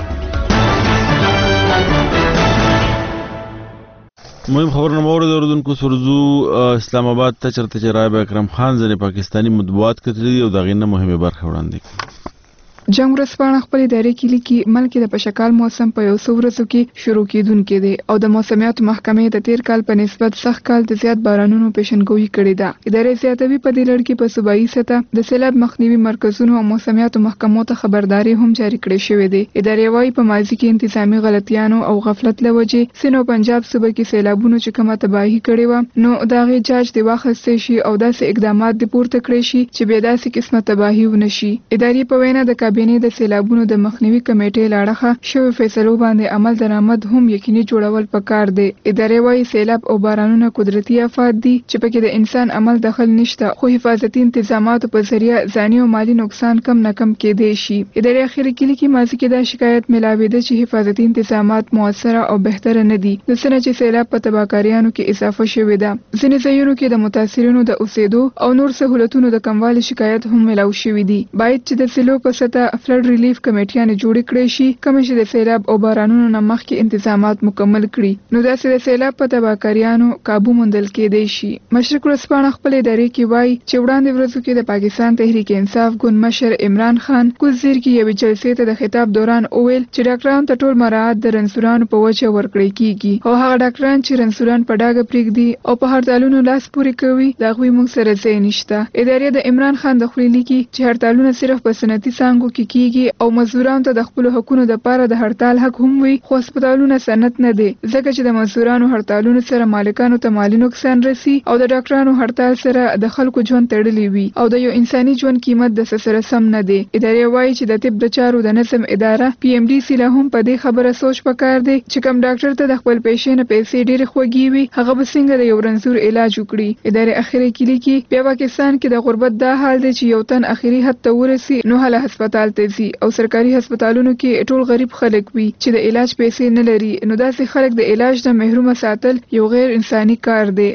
مهم خبرونه مورد اوردونکو سرزو اسلام آباد ته چرته چې رایب اکرم خان ځنې پاکستانی مطبوعات کتلي او دغه نه مهمه برخه وړاندې کړي. جنگ ورځپاڼه خپل ادارې کې لیکي ملک د پشکال موسم په یو څو ورځو کې شروع کیدونکې دی او د موسمیات محکمې د 13 کال په نسبت سخت کال د زیات بارانونو پیشنګوئی کړې ده. ادارې زیاتوي په دې لړ کې په صوبایي سطح د سیلاب مخنیوي مرکزونو او موسمیات محکمو ته خبرداري هم جاری کړې شوې ده. ادارې وايي په ماضي کې انتظامی غلطیانو او غفلت لوجه سينو پنجاب صوبه کې سیلابونو چې کومه تباہي کړې و نو داغه جاج دی واخستې شي او داسې اقدامات د پورته کړې شي چې به داسې قسمه تباہي ونشي. ادارې په وینا د کابینې د سیلابونو د مخنیوي کمیټې لاړه شوی فیصلو باندې عمل درآمد هم یقیني جوړول پکار دی. ادارې وايي سیلاب او بارانونه قدرتي آفات دي چې پکې د انسان عمل دخل نشته خو حفاظتي انتظاماتو په ذریعہ ځاني او مالی نقصان کم نه کم کېدای شي. ادارې اخیری کې لیکي ماضي کې دا شکایت ملاوي ده چې حفاظتي انتظامات موثره او بهتره نه دي د سره چې سیلاب په تباکاریانو کې اضافه شوې ده. ځینې ځایونو کې د متاثرینو د اوسېدو او نور سہولتونو د کموالي شکایت هم ملاو شوې دي. باید چې د سیلو په سطح فلډ ریلیف کمیټیانې جوړې کړې شي کوم چې د سیلاب او بارانونو نه مخکې انتظامات مکمل کړي نو داسې د سیلاب په تباکاریانو قابو موندل کېدای شي. مشرق ورځپاڼه خپل ادارې کې وایي چې وړاندې ورځو کې د پاکستان تحریک انصاف ګوند مشر عمران خان کوزیر کې یوې جلسې ته د خطاب دوران اویل چې ډاکټرانو ته ټول مراعات د رنسورانو په وجه ورکړی کیږي او هغه ډاکټران چې رنسوران په ډاګه پرېږدي او په هړتالونو لاس پورې کوي دا غوي موږ سره ځای نشته. ادارې د عمران خان د خولي لیکي چې هړتالونه صرف په سنتي څانګو کې کیږي او مزدورانو ته د خپل حقوقو د پاره د هړتال حق هم وي خو هسپتالونه سنت نه دي ځکه چې د مزدورانو هړتالونو سره مالکانو ته مالی نقصان رسی او د ډاکټرانو هړتال سره د خلکو ژوند تړلی وي او د یو انساني ژوند قیمت د سره سم نه دی. ادارې وایي چې د طب د چارو د نظم اداره PMDC له هم په دې خبره سوچ پکار دی چې کوم ډاکټر ته د خپل پیشې نه پیسې ډېرې خوږي وي هغه به څنګه د یو رنځور علاج وکړي. ادارې اخیری کې لیکي بیا پاکستان کې د غربت دا حال دی چې یو تن اخیری حد ته ورسی نو هله هسپتال ته ځي او سرکاري هسپتالونو کې ټول غریب خلک وي چې د علاج پیسې نه لري نو داسې خلک د علاج نه محروم ساتل یو غیر انساني کار دی.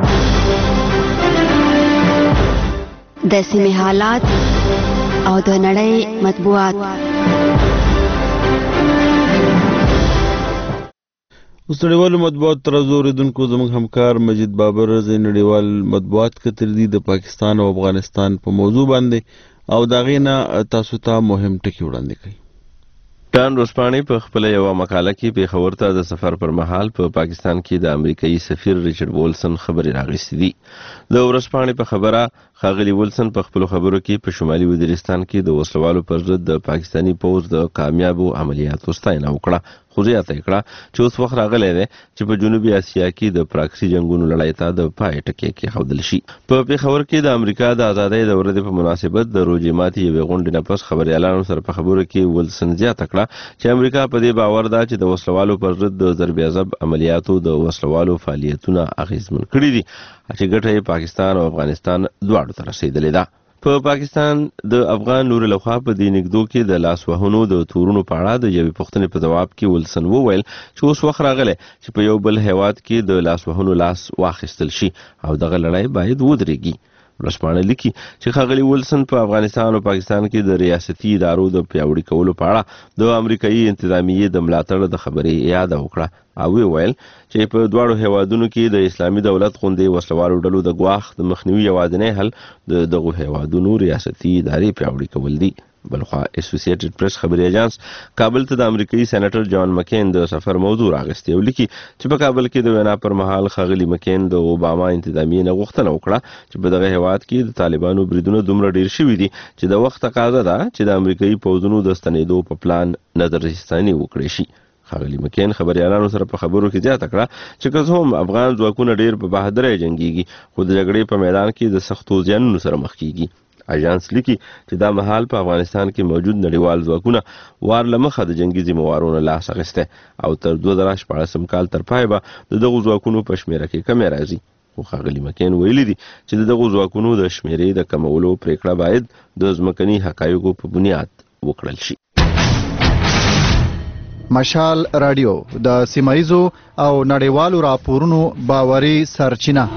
د سیمې حالات او د نړۍ مطبوعات. اوس نړیوالو مطبوعات تر اوریدونکو زموږ همکار مجید بابر د نړیوال مطبوعات کتل دي د پاکستان او افغانستان په موضوع باندې او دا غینه تاسو ته مهم ټکی وړاندې کړي. ډان روسپاني په خپل یو مقاله کې پیښور ته د سفر پر مهال په پاکستان کې د امریکایي سفیر ریچارډ وولسن خبرې راغستې دي. د ورځپاڼې په خبره ښاغلي وولسن په خپلو خبرو کې په شمالي وزیرستان کې د وسلوالو پر ضد د پاکستاني پوځ د کامیابو عملیاتو ستاینه وکړه، خو زیاته یې کړه چې اوس وخت راغلی دی چې په جنوبي اسیا کې د پراکسي جنګونو لړۍ ته د پای ټکی کېښودل شي. په پیښور کې د امریکا د ازادۍ د ورځې په مناسبت د روژې ماتې یوې غونډې نه پس خبریالانو سره په خبرو کې وولسن زیاته کړه چې امریکا په دې باور ده چې د وسلوالو پر ضد د ضرب عضب عملیاتو د وسلوالو فعالیتونه اغیزمن کړي دي چې ګټه یې پاکستان او افغانستان دواړو ته رسېدلې ده. په پاکستان د افغان نور لخوا په دې نږدو کې د لاس وهنو د تورونو په اړه د یوې پوښتنې په ځواب کې وولسن وویل چې اوس وخت راغلی چې په یو بل هیواد کې د لاس وهنو لاس واخیستل شي او دغه لړۍ باید ودرېږي. ورځپاڼه لیکي چې ښاغلي وولسن په افغانستان او پاکستان کې د ریاستي ادارو د پیاوړي کولو په اړه د امریکایي انتظامیې د ملاتړ د خبرې یاد وکړه او ویل چې په دواړو هیوادونو کې د اسلامي دولت غوندې وسلوالو ډلو د ګواښ د مخنیوي یوازینی حل د دغو هیوادونو ریاستي ادارې پیاوړي کول دي. بلخوا اسوسییټډ پریس خبري اژانس کابل ته د امریکایي سېنیټر جان مکین د سفر موضوع راغستې او لیکي چې په کابل کې د وینا پر مهال ښاغلي مکین د اوباما انتظامیې نه غوښتنه وکړه چې په دغه هیواد کې د طالبانو بریدونه دومره ډیر شوي دي چې د وخت تقاضا ده چې د امریکایي پوځونو د ستنېدو په پلان نظرثاني وکړي شي. ښاغلي مکین خبریالانو سره په خبرو کې زیاته کړه چې که څه هم افغان ځواکونه ډیر په بهادرۍ جنګیږي خو د جګړې په میدان کې د سختو زیانونو سره مخ کیږي. اژانس لیکي چې دا مهال په افغانستان کې موجود نړیوال ځواکونه وار له مخه د جنګي ذمهوارونو لاس اخیستی او تر 2014 کال تر پای به د دغو ځواکونو په شمېره کې کمې راځي. خو ښاغلي مکین ویلي دي چې د دغو ځواکونو د شمېرې د کمولو پریکړه باید د ځمکني حقایقو په بنیاد وکړل شي. مشال رادیو د سیمایزو او نړیوالو راپورونو باوري سرچینه.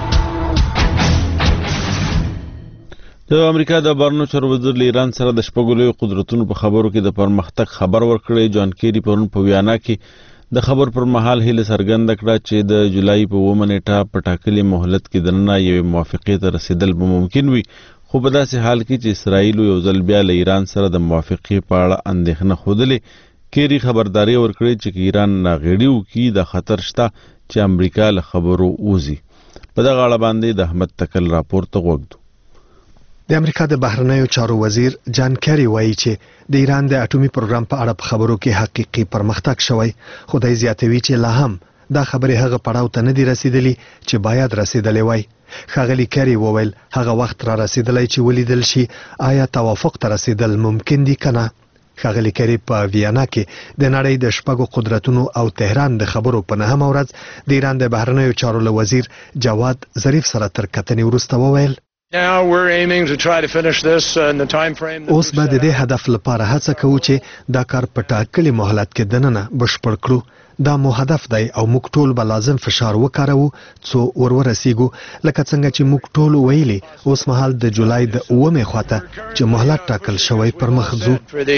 د امریکا د بهرنیو چارو وزیر له ایران سره د شپږو لویو قدرتونو په خبرو کې د پرمختګ خبر ورکړی. جان کیری پرون په ویانا کې د خبر پر مهال هیله څرګنده کړه چې د جولای په 9 نیټه په ټاکلي مهلت کې دننه یوې موافقې ته رسیدل به ممکن وي، خو په داسې حال کې چې اسرائیل یو ځل بیا له ایران سره د موافقې په اړه اندېښنه ښودلې. کیری خبرداري ورکړې چې ایران ناغېړي وکړي د خطر شته چې امریکا له خبرو وځي. په دغه اړه باندې د احمد تکل راپور ته غوږ. د امریکا د بهرنیو چارو وزیر جان کیری وایي چې د ایران د اټومي پروګرام په اړه په خبرو کې حقيقي پرمختګ شوی، خو د زیاتوي چې لا هم دا خبرې هغه پړاو ته نه دي رسیدلې چې باید رسیدلې وای. ښاغلي کیری وویل هغه وخت را رسیدلی چې ولیدل شي آیا توافق ته رسیدل ممکن دي کنه. ښاغلي کیری په ویانا کې د نړۍ د شپږو قدرتونو او تهران د خبرو په 9 ورځ د ایران د بهرنیو چارو له وزیر جواد ظریف سره تر کتنې وروسته وویل اوس به د دې هدف لپاره هڅه کوو چې دا کار په ټاکلي مهلت کې دننه بشپړ کړو. دا مو هدف دی او موږ ټول به لازم فشار وکاروو څو ورسیږو لکه څنګه چې موږ ټول ویلي اوس مهال د جولای د 9 خواته چې مهلت ټاکل شوی پر مخ ځو.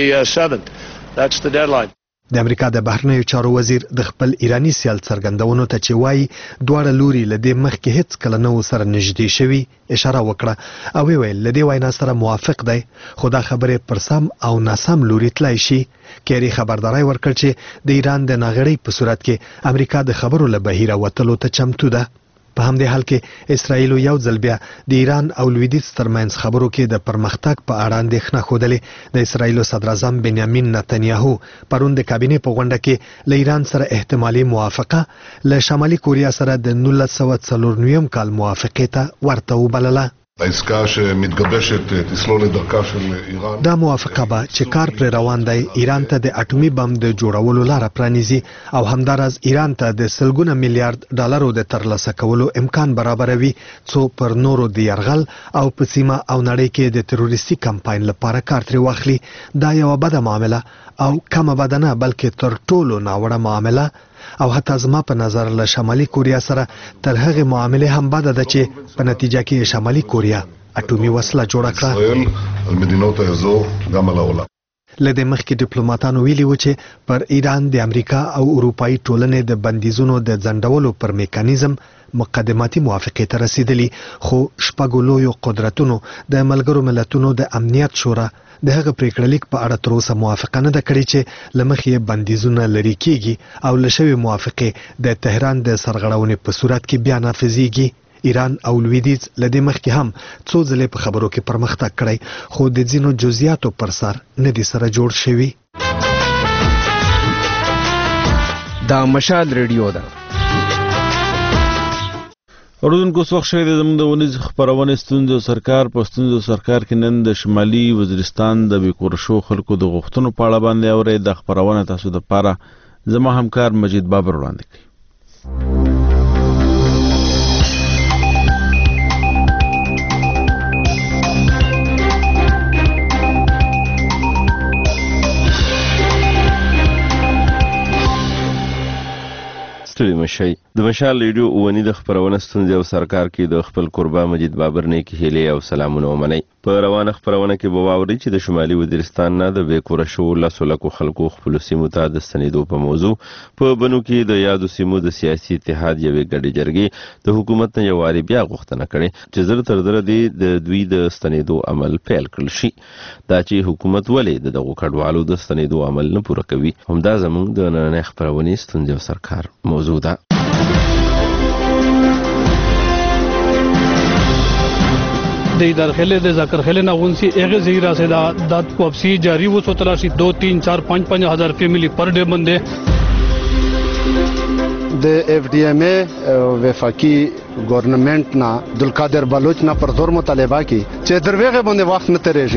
د امریکا د بهرنیو چارو وزیر د خپل ایرانی سیال څرګندونو ته چې وایي دواړه لوري له دې مخکې هیڅ کله نه سره نږدې شوي اشاره وکړه او ویل له دې وینا سره موافق دی، خو دا خبرې پر سم او ناسم لوري تلای شي. کیری خبرداري ورکړ چې د ایران د ناغړۍ په صورت کې امریکا د خبرو له بهیره وتلو ته چمتو ده. په همدې حال کې اسرائیل یو ځل بیا د ایران او لویدیځ ترمنځ خبرو کې د پرمختګ په اړه اندېښنه ښودلې. د اسرائیل صدر اعظم بنیامین نتنیاهو پرون د کابینې په غونډه کې له ایران سره احتمالي موافقه له شمالي کوریا سره د 1994 کال موافقې ته ورته وبلله. دا موافقه به چې کار پر روان دی ایران ته د اټومي بم د جوړولو لاره پرانیزي او همدارز ایران ته د سلګونه میلیارډ ډالرو د ترلاسه کولو امکان برابروي څو پر نورو د يرغل او په سیمه او نړۍ کې د تروریستي کمپاین لپاره کار ترې واخلي. دا یو بده معامله او کمه بدنه بلکې تر ټولو ناوړه معامله او حتی زما په نظر له شمالي کوریا سره تر هغه معاملې هم بده ده چې په نتیجه کې شمالي کوریا اټومي وسله جوړه کړه. لدې مخکې ډیپلوماټانو ویلي و چې پر ایران د امریکا او اروپאי ټولنې د بندیزونو د ځنډولو پر میکانیزم مقدماتي موافقې ته رسیدلی، خو شپږو لویو قدرتونو د ملګرو ملتونو د امنیت شورا د هغه پریکړه لیک په اړه تر اوسه موافقه نه ده کړې چې لمخې بندیزونه لري کیږي او لشوي موافقه د تهران د سرغړونې په صورت کې بیا نافذيږي. ایران او لویدیځ لدې مخکې هم څو ځلې په خبرو کې پرمختګ کړی خو د ځینو جزئیاتو پر سر نه دي سره جوړ شوي. دا مشال ریډیو ده. اوردونکو وخت شوی د زموږ د ونیز خبرونه ستونزې سرکار په ستونزې سرکار کې نن د شمالي وزیرستان د بیکورشو خلکو د غوښتنو په اړه باندې اوري د خبرونه تاسو د پاره زما همکار مجید بابر وړاندې کوي. ستړي مشي د مشال ریډیو ونی د خبرونه ستونزې او سرکار کې د خپل قربا مجید بابر نه کې هلي او سلامونه ومني. په روانه خبرونه کې بواوري چې د شمالي وزیرستان نه د بیکورشو لاسولکو خلکو خپل سیمو ته د ستنېدو په موضوع په بنو کې د یادو سیمو د سیاسي اتحاد یوې ګډې جرګې د حکومت نه یو واري بیا غوښتنه کړې چې زر تر زر د دوی د ستنېدو عمل پیل کړل شي. دا چې حکومت ولې دغه کډوالو د ستنېدو عمل نه پوره کوي همدا زموږ د نن خبرونه ستونزې او سرکار موضوع ده. د داخله د ذکر خله نغونسی اغه زیرا سے دات واپسی جاری و سوتلا سی 2 3 4 5 5000 فیملی پر ډے بندے د اف ډی ام ای وفاقی گورنمنت نا عبدالقادر بلوچ نا پر زور مطالبه کی چې دروغه باندې وخت نه ترېږي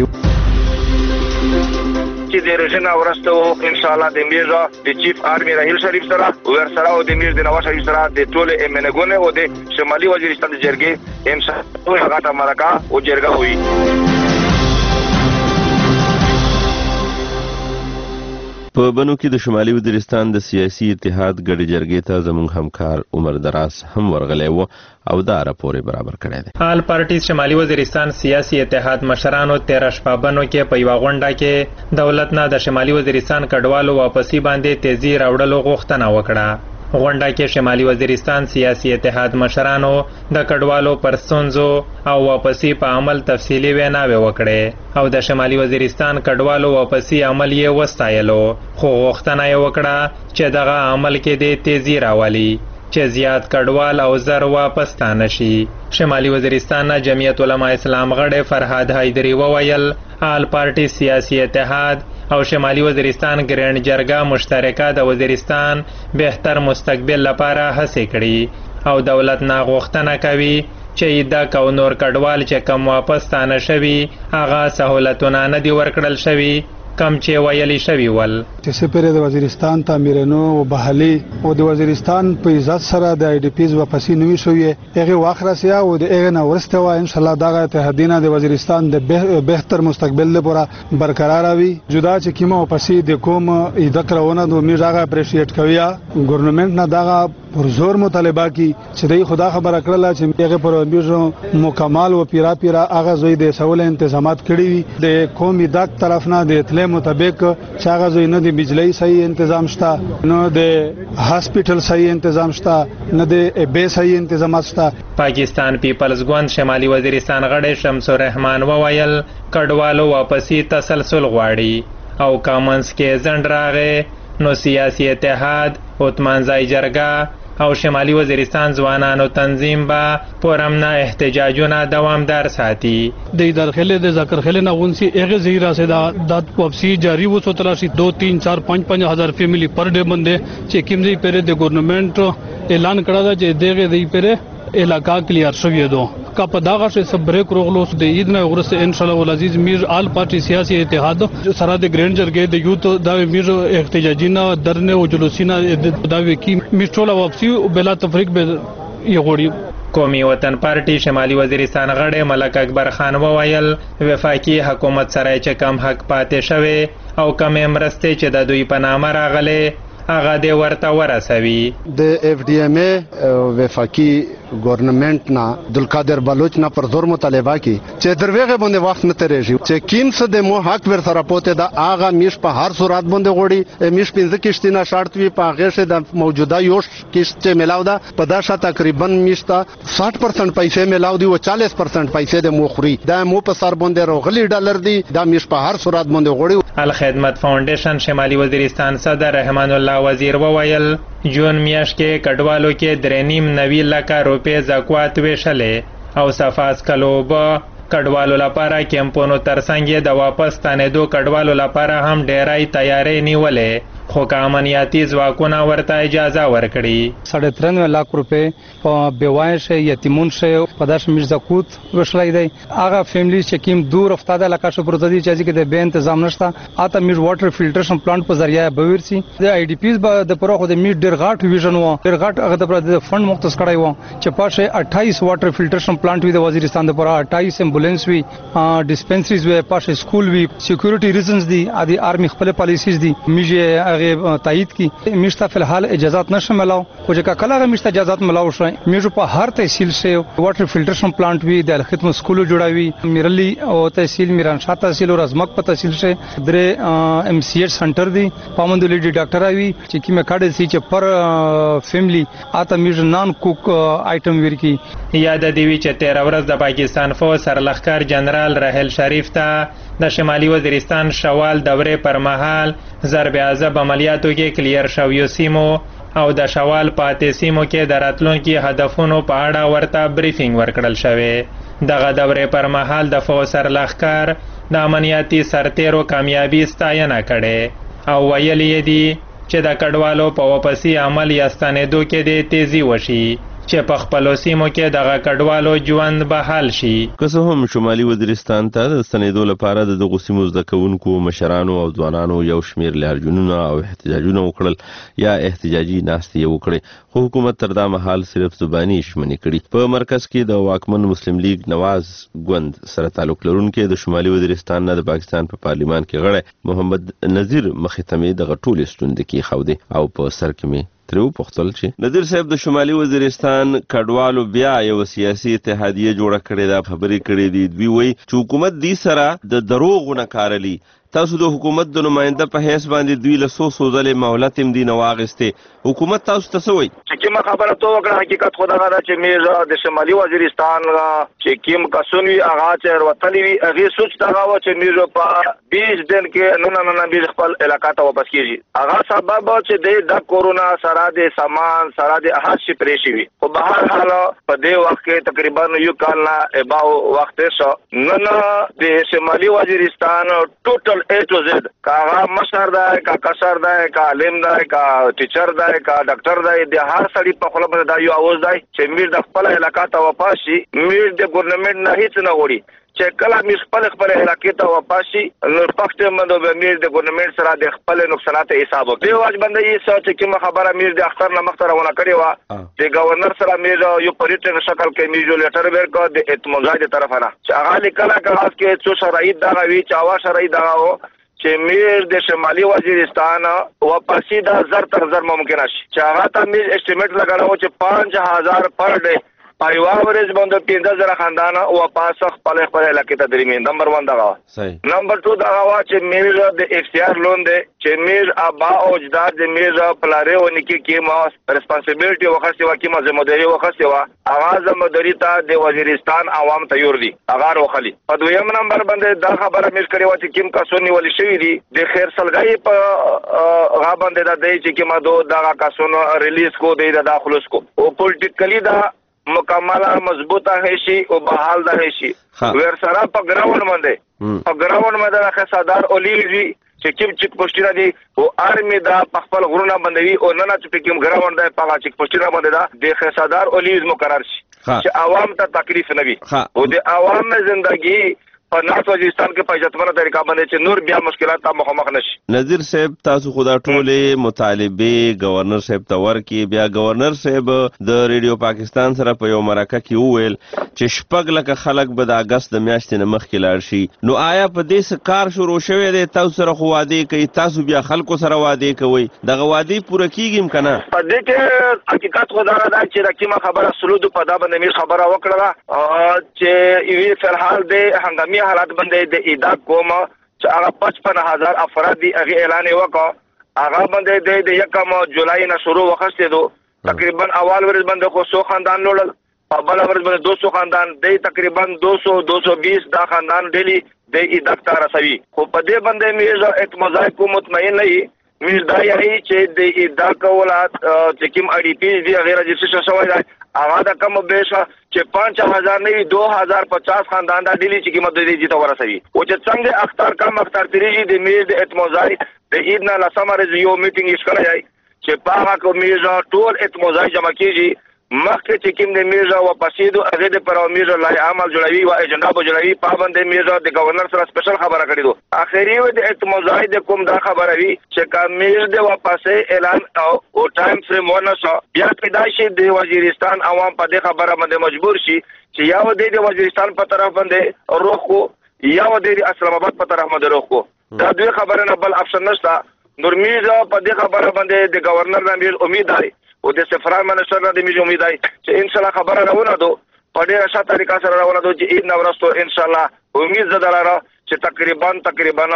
چې د رژنا ورسته ان شاء الله د میرزا د چیف آرمی راهیل شریف سره ور سره او د میر د نواز شریف سره د ټول امنګونه او د شمالي وزیرستان د جرګې ان شاء الله هغه ته مرکه او جرګه وي. په بنو کې د شمالي وزیرستان د سیاسي اتحاد ګډې جرګې ته زموږ همکار عمر دراس هم ورغلی و او دا راپور برابر کړی دی. آل پارټیز شمالي وزیرستان سیاسي اتحاد مشرانو 13 شپه بنو کې په یو غونډه کې دولت نه د شمالي وزیرستان کډوالو واپسی باندې تیزی راوړلو غوښتنه وکړه. غونډه کې شمالي وزیرستان سیاسي اتحاد مشرانو د کډوالو پر ستونزو او واپسی په عمل تفصیلی ویناوې وکړې او د شمالي وزیرستان کډوالو واپسی عمل یې وستایلو خو غوښتنه یې وکړه چې دغه عمل کې د تیزی راولي چې زیات کډوال او زر واپس تانه شي. شمالي وزیرستان جمعیت علماء اسلام غړي فرهاد حیدری وویل آل پارټي سیاسي اتحاد او شمالي وزیرستان ګرینډ جرګه مشترکه د وزیرستان بهتر مستقبل لپاره هڅې کړي او دولت نه غوښتنه کوي چې دا کو نور کډوال چې کم واپس تانه شوي هغه سہولتونه نه دی ورکړل شوي کم چې ویلي شوی ول چې سپره د وزیرستان تعمیرونو او بحالي او د وزیرستان په عزت سره د ای ډی پیز واپسی نوي شوې هغه واخره سیا او د هغه نو ورسته و ان شاء الله دغه اتحادینه د وزیرستان د بهتر مستقبل لپاره برقرار وي. جدا چې کیمه واپسی د کوم عزت راونه د میراغه اپریشیټ کوي ګورنمنت نه دغه پر زور مطالبه کی چې د خدا خبره کړل چې هغه پر میرو مکمل او پیرا هغه زوی د سہول تنظیمات کړی وي د قومي دک طرف نه د مطابق چاغه زوی نه د بجلی صحیح تنظیم شته نه د هاسپټل صحیح تنظیم شته نه د بے صحیح تنظیمات شته. پاکستان پیپلز ګوند شمالي وزیرستان غړي شمس الرحمن وویل کډوالو واپسی تسلسل غواړي او کامنس کې ځند راغې نو سیاسي اتحاد اوتمانځای جرګه او شمالي وزیرستان ځوانانو تنظیم با پرمنا احتجاجونه دوامدار ساتي. د داخله د ذکر خله نغونسی اغه زیرا سے دات واپسی جاری و سوتلا سی 2 3 4 5 5000 فیملی پر ډے بندے چې کیمزي پره د ګورنمنت اعلان کړه دا چې دغه دی پره علاقہ کلیئر شوی دو کا پداغه سے سب بریک روغلوس د عید نه ورسته ان شاء الله العزیز میر آل پارټي سیاسي اتحاد سره د ګرینډ جرګې د یوت دا میر احتجاجینا درنه او جلوسینا دا وکی میټولا واپسی بلا تفریق به یغوړي. قومي وطن پارټي شمالي وزیرستان غړي ملک اکبر خان وویل وفاقي حکومت سره چې کم حق پاتې شوی او کم مرسته چې د دوی په نامه راغله هغه دې ورته ورسوي. د اف ډي ام ای وفاقي ګورنمنت نه عبدالقادر بلوچ نه پر زور مطالبه کی چې دروغه باندې وخت نه تیریږي چې کیم څه د مو حق ور سره پوته دا هغه میش په هر صورت باندې غوړي میش 15 کشتینه شرط وی په هغه شه د موجوده یو کشت چې ملاو ده په دا شته تقریبا میشته 60% پیسې ملاو دي او 40% پیسې د مخوري دا مو په سر باندې روغلي ډالر دي دا میش په هر صورت باندې غوړي. الخدمت فاونډیشن شمالي وزیرستان صدر رحمان الله وزیر وویل جون میاشت کې کډوالو کې 3.9 لک روپے زکوات ویشلې او صفاس کلوبه کډوالو لپاره کیمپونو ترڅنګ د واپس تانېدو کډوالو لپاره هم ډیرای تیارې نیولې خو امنیتي ځواکونه ورته اجازه ورکړي. 93 लाख रुपए बेवायश यतीमون شه پداش میرزاکوت وشلای دی هغه فیملی چې کیم دور افتاده لکه شو پروتدي چې کې د به تنظیم نشته اته میر واټر فلټریشن پلانټ په ذریعہ بویرسي د آی ډی پیز د پروخو د میر ډیر غاټ ویژن وو ډیر غاټ هغه د فند مختص کړای وو چې پاشه 28 واټر فلټریشن پلانټ وی د وزیرستان د پره 28 امبولانس وی ډیسپنسریز وی پاشه سکول وی سکیورټي ریزنز دی ادي آرمی خپل پالیسیز دی میجه هغه تایید کی میشته فی الحال اجازهات نشه ملاو خو چې کله هغه میشته اجازهات ملاو شوی میجو په هر تحصیل شه واټر فلټریشن پلانټ وی د خدمت سکول جوړاوي میرلی او تحصیل میرانشاه تحصیل او ازمک په تحصیل شه درې ام سی ایچ سنټر دی پامندولې ډی ډاکټر اوی چې کی مکاډ سی چې پر فیملی اته میج نان کوک آیټم ورکی. یاد دی وی چې 13 ورځ د پاکستان فوج سرلخکر جنرال راحل شریف ته د شمالي وزیرستان شوال دورې پر مهال ضرب عذاب عملیاتو کې کلیر شویو سیمو او د شوال پاتې سیمو کې د راتلونکي هدفونو په اړه ورته بریفینګ ورکړل شوی. دغه دورې پر مهال د فوج سرلخکر د امنیتي سرتیرو کامیابی ستاینه کړې او ویلي دي چې د کډوالو په واپسی عمل یا ستنېدو کې د تیزی وشي چې په خپلو سیمو کې دغه کډوالو ژوند بحال شي. که څه هم شمالي وزیرستان ته د ستنېدو لپاره د دغو سیمو زده کوونکو مشرانو او ځوانانو یو شمېر لارجنونه او احتجاجونه وکړل یا احتجاجي ناستې یې وکړې خو حکومت تر دا مهال صرف زباني ژمنې کړي. په مرکز کې د واکمن مسلم لیگ نواز ګوند سره تعلق لرونکي د شمالي وزیرستان نه د پاکستان په پارلیمان کې غړی محمد نذیر مخې ته مې دغه ټولې ستونزې کېښودې او په سر کې مې ترو پختل چې نذیر صاحب د شمالي وزیرستان کډوالو بیا یو سیاسي اتحادیه جوړه کړې ده خبرې کړې دي دوی وایي چې حکومت دې سره د دروغو نه کارلی تاسو د حکومت د نماینده په حیث باندې دوی له څو ځلې مهلت هم دي نه واغستې حکومت تاسو ته څه وایي چې کومه خبره تو وکړه حقیقت خو دغه ده چې میر د شمالي وزیرستان چې کوم کسون وي هغه چې وروتلی وي هغې سوچ دغه و چې میر په 20 دن کې نه میر خپل علاقه ته واپس کېږي هغه سبب چې د کورونا سره د سامان سره د هر شي پرې شوي خو به هر حال په دې وخت کې تقریبا یو کال نه اباو وخت شو نن د شمالي وزیرستان ټوټل A to Z کا مشر دا کا کسر دا کا علم دا کا ټیچر دا کا ډاکټر دا د هر سړي په خپل باندې دا یو आवाज دی چې میر د خپل علاقې ته واپس شي میر د ګورنمنت نه هیڅ نه وړي چې کله میر خپل علاقې ته واپس شي نو پخته مده به میر د ګورنمنت سره د خپل نقصانات حساب وکړي واج باندې یې څه چې کوم خبره میر د اختر نه مخترونه کړی و د گورنر سره میر یو پریټن شکل کې میر یو لیټر ورکړ د اعتماد د طرفه نه چې هغه لیکلا کلاس کې څو شرایط دا وی چې اوا شرایط دا و چې میر د شمالي وزیرستان واپسی دا زر تر زر ممکن شي چې هغه ته میر اسټیمیټ لګاو چې 5000 پر ډے پایوار ورځ باندې 15000 خاندان واپس خپل علاقې ته درېمین نمبر 1 دا صحیح نمبر 2 دا چې میر د اف سی آر لون دی چې میر ابا او اجداد د میر پلاره ونکي کې ما ریسپانسیبিলিټي وخصه وا کې ما ذمہداري وخصه وا اغاز ذمہداري ته د وزیرستان عوام تیار دي اغار وخلي په دویم نمبر باندې دا خبره میر کړي و چې کیم کاسونی ولې شوی دي د خیر سلګي په غا باندې دا دی چې کې ما دا کاسونو ریلیز کو دی دا خلاص کو او پولیټیکلی دا مکمله مضبوطه هشي او بحال ده هشي ور سره په ګراوند باندې د صدر اولیوی چې کوم چیک پوسټونه دي او آرمي دا خپل غرونه باندې او نه چې کوم ګراوند ده په چیک پوسټونه باندې دا د صدر اولیوی مقرر شي چې عوام ته تکلیف نه وي او د عوام ژوندۍ په نارت وزیرستان کې په عزتمنه طریقه باندې چې نور بیا مشکلات ته مخامخ نشي. نذیر صاحب تاسو خدا ټولې مطالبه گورنر صاحب ته ورکي، بیا گورنر صاحب د ریډیو پاکستان سره په یو مرکه کې وویل چې 6 لک خلک به د اگست د میاشتې نه مخکې لاړ شي. نو آیا په دې څه کار شروع شوی دی؟ تاسو سره خو وعده کوي، تاسو بیا خلکو سره وعده کوي، دغه وعده پوره کیږي کنه؟ په دې کې حقیقت خدا را ده چې رقیمه خبره سلود په دا باندې می خبره وکړه چې وی فرحال د هنګامي حالات باندې د ادا کوم چې هغه 55,000 افراد دی هغه اعلان وکړ. هغه باندې د 1 جولای نه شروع وخته دو تقریبا اول ورځ باندې خو 100 خاندان لول، په بل ورځ باندې 200 خاندان دی، تقریبا 220 دا خاندان ډیلی د ادا ته رسوي. خو په دې باندې مې اعتماد کو مطمئن نه مې دا یی چې د ادا کولات چې کوم اډي پی دی غیر رجسټریشن شوی دی هغه د کم بیسه چې 5000 نه 2050 خاندان د ډیلی چې کوم د دې ته ورسوي. او چې څنګه اختر کم اختر تریږي د مې د اعتماد د اید نه لسمه یو میټینګ شکلای چې په هغه کومې ټول اعتماد جمع کیږي مخکې چې کوم د میرزا واپسې دو هغه د پر میرزا لای عمل جوړوي او اجنډا به جوړوي. پابند میرزا د گورنر سره سپیشل خبره کړې دو اخري و د اعتماد د کوم دا خبره وی چې کامیر د واپسې اعلان او ټایم فریم ورنشو بیا پیدا شي د وزیرستان عوام په دې خبره باندې مجبور شي چې یا و د وزیرستان په طرف باندې روخ کو یا و د اسلام آباد په طرف باندې روخ کو. دا دوی خبره نه بل اپشن نشته. نور میرزا په دې خبره باندې د گورنر نه امید لري او د سفران منشر نه د میږي امید دی چې ان شاء الله خبره راونه دو په ډیره ښه طریقه سره راونه دو چې اید نورستو ان شاء الله امید زدلاره چې تقریبا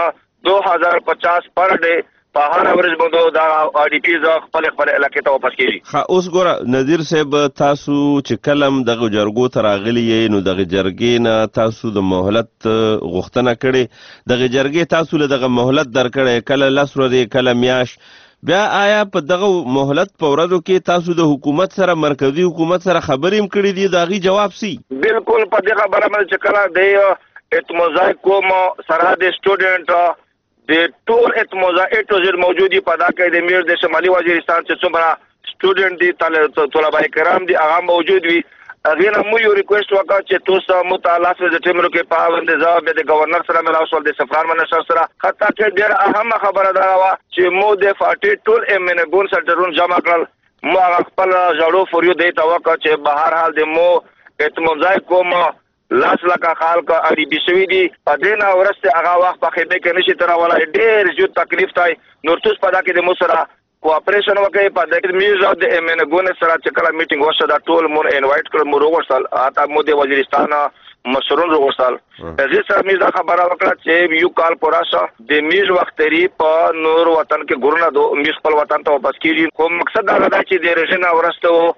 2050 پر ډے په هر ورځ باندې دا ډي پی ز خپل علاقې ته واپس کیږي. خا اوس ګوره نذیر صاحب تاسو چې کلم دغه جرګو ته راغلی نو دغه جرګې نه تاسو د مهلت غوښتنه کړې، دغه جرګې تاسو له دغه مهلت درکړې کله لسره کله میاش، بیا آیا په دغه مهلت په ورځو کې تاسو د حکومت سره مرکزی حکومت سره خبرې هم کړې دي؟ داغي جواب سي بالکل په دې خبره باندې چې کله د اعتماد کوم سره د سټوډنټ د ټول اعتماد اټوزر موجودي په دا کې د میر د شمالي وزیرستان چې څومره سټوډنټ دي طلبه کرام دي هغه موجود وي. هغه نه مو یو ریکوست وکړ چې تاسو مطالعه د ټیمرو کې پابند ځواب د گورنر سره ملاو شول د سفران منشر سره حتی چې ډېر اهم خبره دا و چې مو د فاټي ټول امن ګون سټرون جمع کړل. مو خپل ژړو فوریو دی تا وکړ چې بهر حال د مو اعتماد کوم لاس لکه خلک اړي بشوي دي په دې نه ورسته هغه وخت په خدمت کې نشي تر ولا ډېر زیات تکلیف تای نور تاسو په دا کې د مو سره کوآپریشن وکړي په دې میرزا د امن ګون سره چې کله میټینګ وشو دا ټول مور انوایټ کړ مور ورسال اته مو د وزیرستان مشرون ورسال زه سره میرزا خبره وکړه چې یو کال پوراشه د میز وختري په نور وطن کې ګورنه دو میز خپل وطن ته واپس کیږي. کوم مقصد دا دی چې د رژن ورسته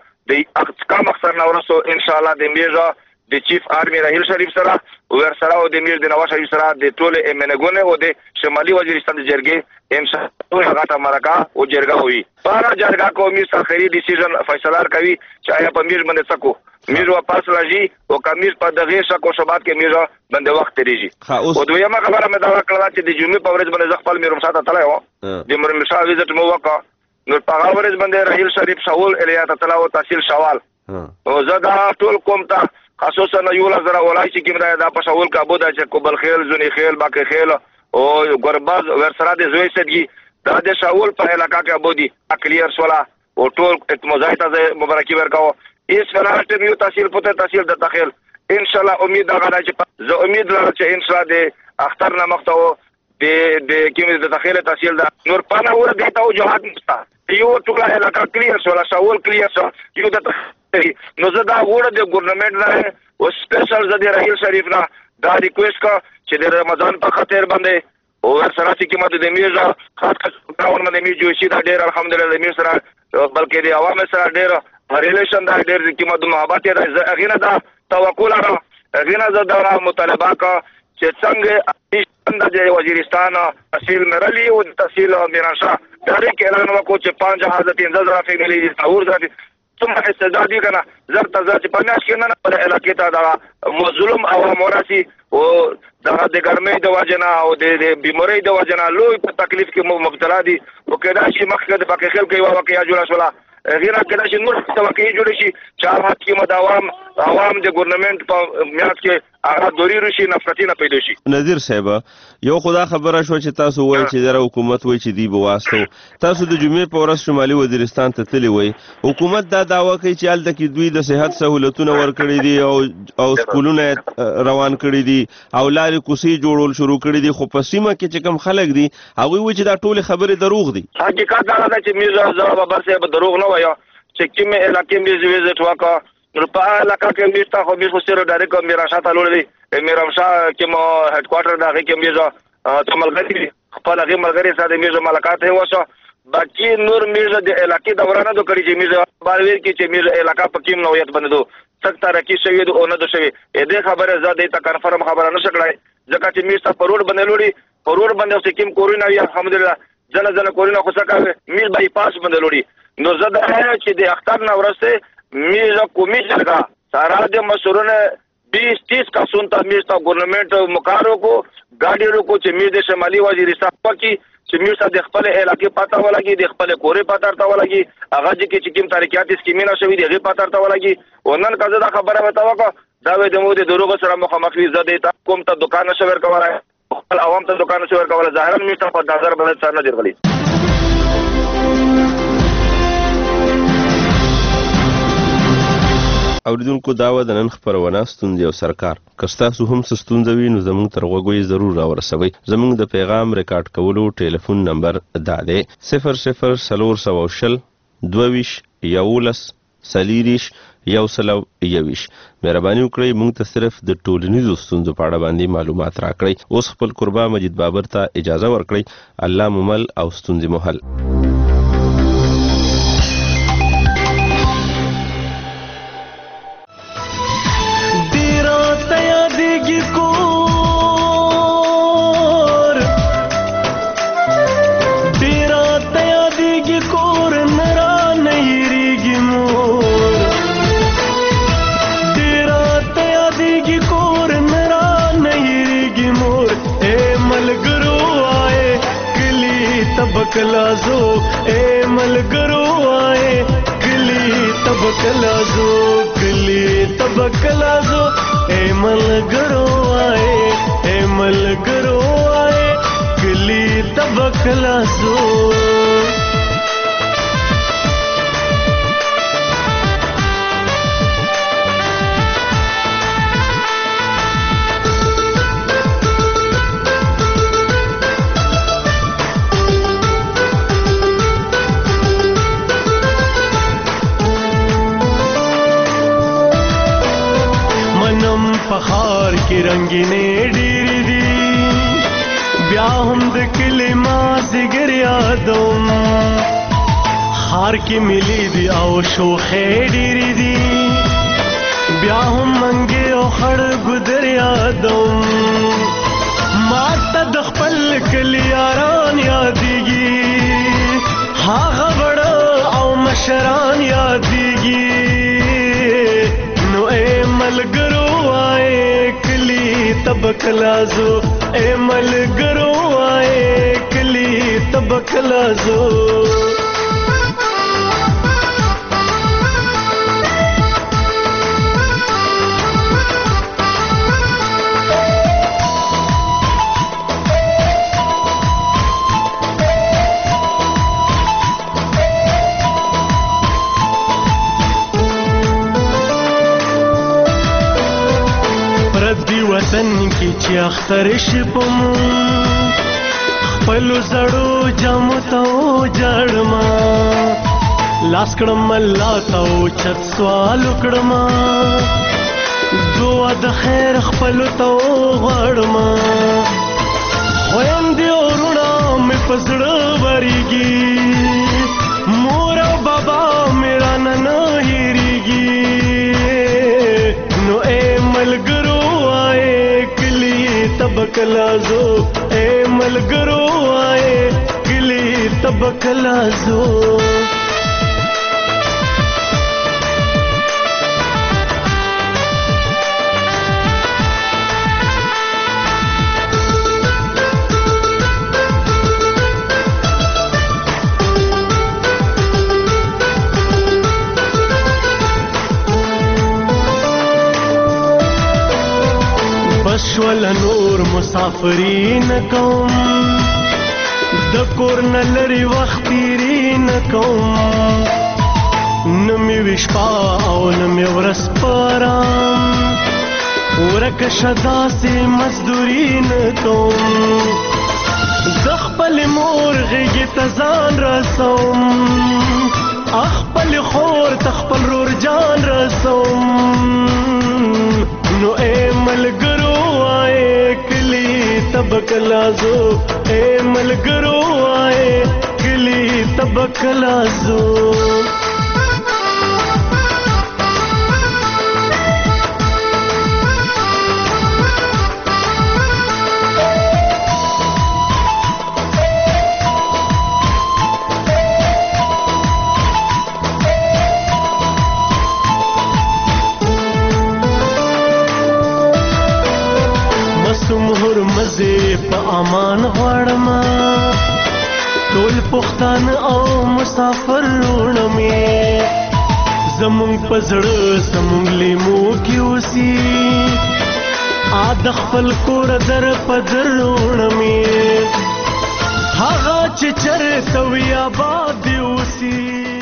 د کم اکثر نه ورسو ان شاء الله د میرزا د چیف آرمی راهیل شریف سره ور سره او د میر د نواز شریف سره د ټول امنګونه او د شمالي وزیرستان د جرګې ان شاء الله هغه ته مرکه او جرګه وي. بارا جرګه قومي اخري ډیسیژن فیصله کوي چې آیا په میر باندې سکو میر واپس راځي او کمیر په دغه شکو شبات کې میر باندې وخت لري. او دویمه خبره مې دا وکړه چې د جمعې په ورځ باندې خپل میر مساته تلای و د میر مشا ویزټ مو وکړه نو په هغه ورځ باندې راهیل شریف شاول الیات تلاو تحصیل شوال او زدا ټول کوم ته خصوصا یو لزر ولای چې کوم دا په شاول کابو دا چې کوبل خیل زونی خیل باقی خیل او ګرباز ورسره د زوی سدګي دا د شاول په علاقہ کې ابودي اکلیر سولا او ټول اعتماد ته مبارکي ورکاو. اس فرات یو تحصیل پته تحصیل د تخیل ان شاء الله امید دا چې زه امید لرم چې ان شاء الله د اختر نه مختو د کوم د تخیل تحصیل دا نور پانا ور دی ته جهاد مستا یو ټول علاقہ کلیر سولا شاول کلیر سو یو د نو زه دا غوړه د ګورنمنت نه او سپیشل زه د راهیل شریف نه دا ریکوست کا چې د رمضان په خاطر باندې او سره چې کومه د میرزا خاص کراون باندې می جوشي دا ډېر الحمدلله د میر سره بلکې د عوام سره ډېر ریلیشن دا ډېر کومه د محبت دا غینه دا توکل را غینه زه دا مطالبه کا چې څنګه د وزیرستان تحصیل مرلی او تحصیل میرانشاه ډایرک اعلان وکړو چې 5000 فیملی اور ځای ثم استعدادي کنه زر تزر چې پناش کې نه په علاقې ته دا مظلوم عوام وراسي او دا د ګرمۍ د وجنه او د بیماری د وجنه لوی په تکلیف کې مبتلا دي او کدا شي مخکې د پکې خل کوي واقعیا جوړه شولا غیر کدا چې نور توقع جوړ شي چې حکومت عوام د ګورنمنت په میاد کې هغه دوري رشي نفرتي نه پیدا شي. نذیر صاحب یو خدا خبره شو چې تاسو وایي چې د حکومت وایي چې دی بواسطو تاسو د جمعې په ورځ شمالي وزیرستان ته تللی وای حکومت دا داوا کوي چې الته کې دوی د صحت سہولتونه ورکړي دي او سکولونه روان کړي دي او لارې کوسي جوړول شروع کړي دي خو په سیمه کې چې کم خلک دي هغه وایي چې دا ټول خبرې دروغ دي. حقیقت دا ده چې میرزا زړه بابا صاحب دروغ نه وایي چې کومه علاقې مې ویزټ وکړه نو په علاقه کې میستا خو به سره ډایرکټ میرا شاته لوړې میرا شاه کې مو هډ کوارټر دا کې میرزا تملګری خپل هغه ملګری سره میرزا ملاقات هي وسه باقي نور میرزا د علاقې دورانه د کړي چې میرزا بارویر کې چې میرزا علاقه په کوم نوعیت باندې دو سخت ترقی شوی او نه د شوی دې خبره زده ته کنفرم خبره نه شکړای ځکه چې میستا پرور باندې لوړي پرور باندې چې کوم کورونا وي الحمدلله ځنه کورونا خو څه میر بای پاس باندې لوړي نو زده چې د اختر نو ورسته میرزا کومی جگہ سارا دے مسورونه 20-30 کسون تا میرزا گورنمنٹ مکارو کو گاڑیو کو چې میرزا شمالي وزیرستان پکی چې میرزا د خپل علاقې پتا ولګي د خپل کورې پتا تا ولګي هغه چې کوم تاریخیات سکیمینه شوی دی هغه پتا تا ولګي ونن کزه دا خبره وتاوکه دا وې د مو د دروغ سره مخامخ زده تا کوم ته دکان شور کوله خپل عوام ته دکان شور کوله ظاهرا میرزا په نظر باندې څنګه درغلي. اوریدونکو داوا د نن خبرونه ستوندې او سرکار کستاسو هم ستوندوي نو زموږ تر غوږی ضرور راورسوي. زموږ د پیغام ریکارډ کولو ټلیفون نمبر دا دی 0040 22 11 سلیریش یو سلو یویش. مهرباني وکړئ موږ ته صرف د ټولنیزو ستونزو په اړه باندې معلومات راکړئ. اوس خپل قربا مجید بابر ته اجازه ورکړئ. الله ممل او ستونزې محل. कलाजो ए मलगरो आए कली तब कलाजो कली तब कलाजो ए मलगरो आए कली तब कलाजो. पहाड़ की रंगीने डीरी दी ब्याहम द किले माज़िगर यादों हार की मिली दी आओ शोखे डीरी दी ब्याहम मंगे ओ खड़ गुदर यादों माता दखपल कलियारान यादीगी हाँ खबड़ा आओ मशरान यादीगी नो ए मलगरो तब कलाजो ए मलगरो आए कली तब कलाजो. وطن کی چې اختر شپم خپل زړو جامو ته جړما لاس کړم الله ته چت سوال کړم دعا د خیر خپل ته غړما خويندې ورونه مې پزړه وريږي مور او بابا میرا نه هېریږي نو اے ملګرو तब कलाजो ए मलगरो आए किली तब कलाजो. خپل نور مسافرین کوم د کور نه لري وخت تیرین کوم نه مې وشپا او نه مې ورځ پرام ورکه شدا سي مزدوري نه کوم د خپل مور غېږې ته ځان رسوم خپل خور ته خپل رور جان رسوم نو اے ملګرو آئے کلی تبکلازو اے ملګرو آئے کلی تبکلازو مهر مزه په امان غواړم ټول پښتون او مسافر ورونه مې زمونږ په زړه زمونږ لیمو کې اوسي د خپل کور در په در ورونه مې هغه چې چرته وي آباد اوسي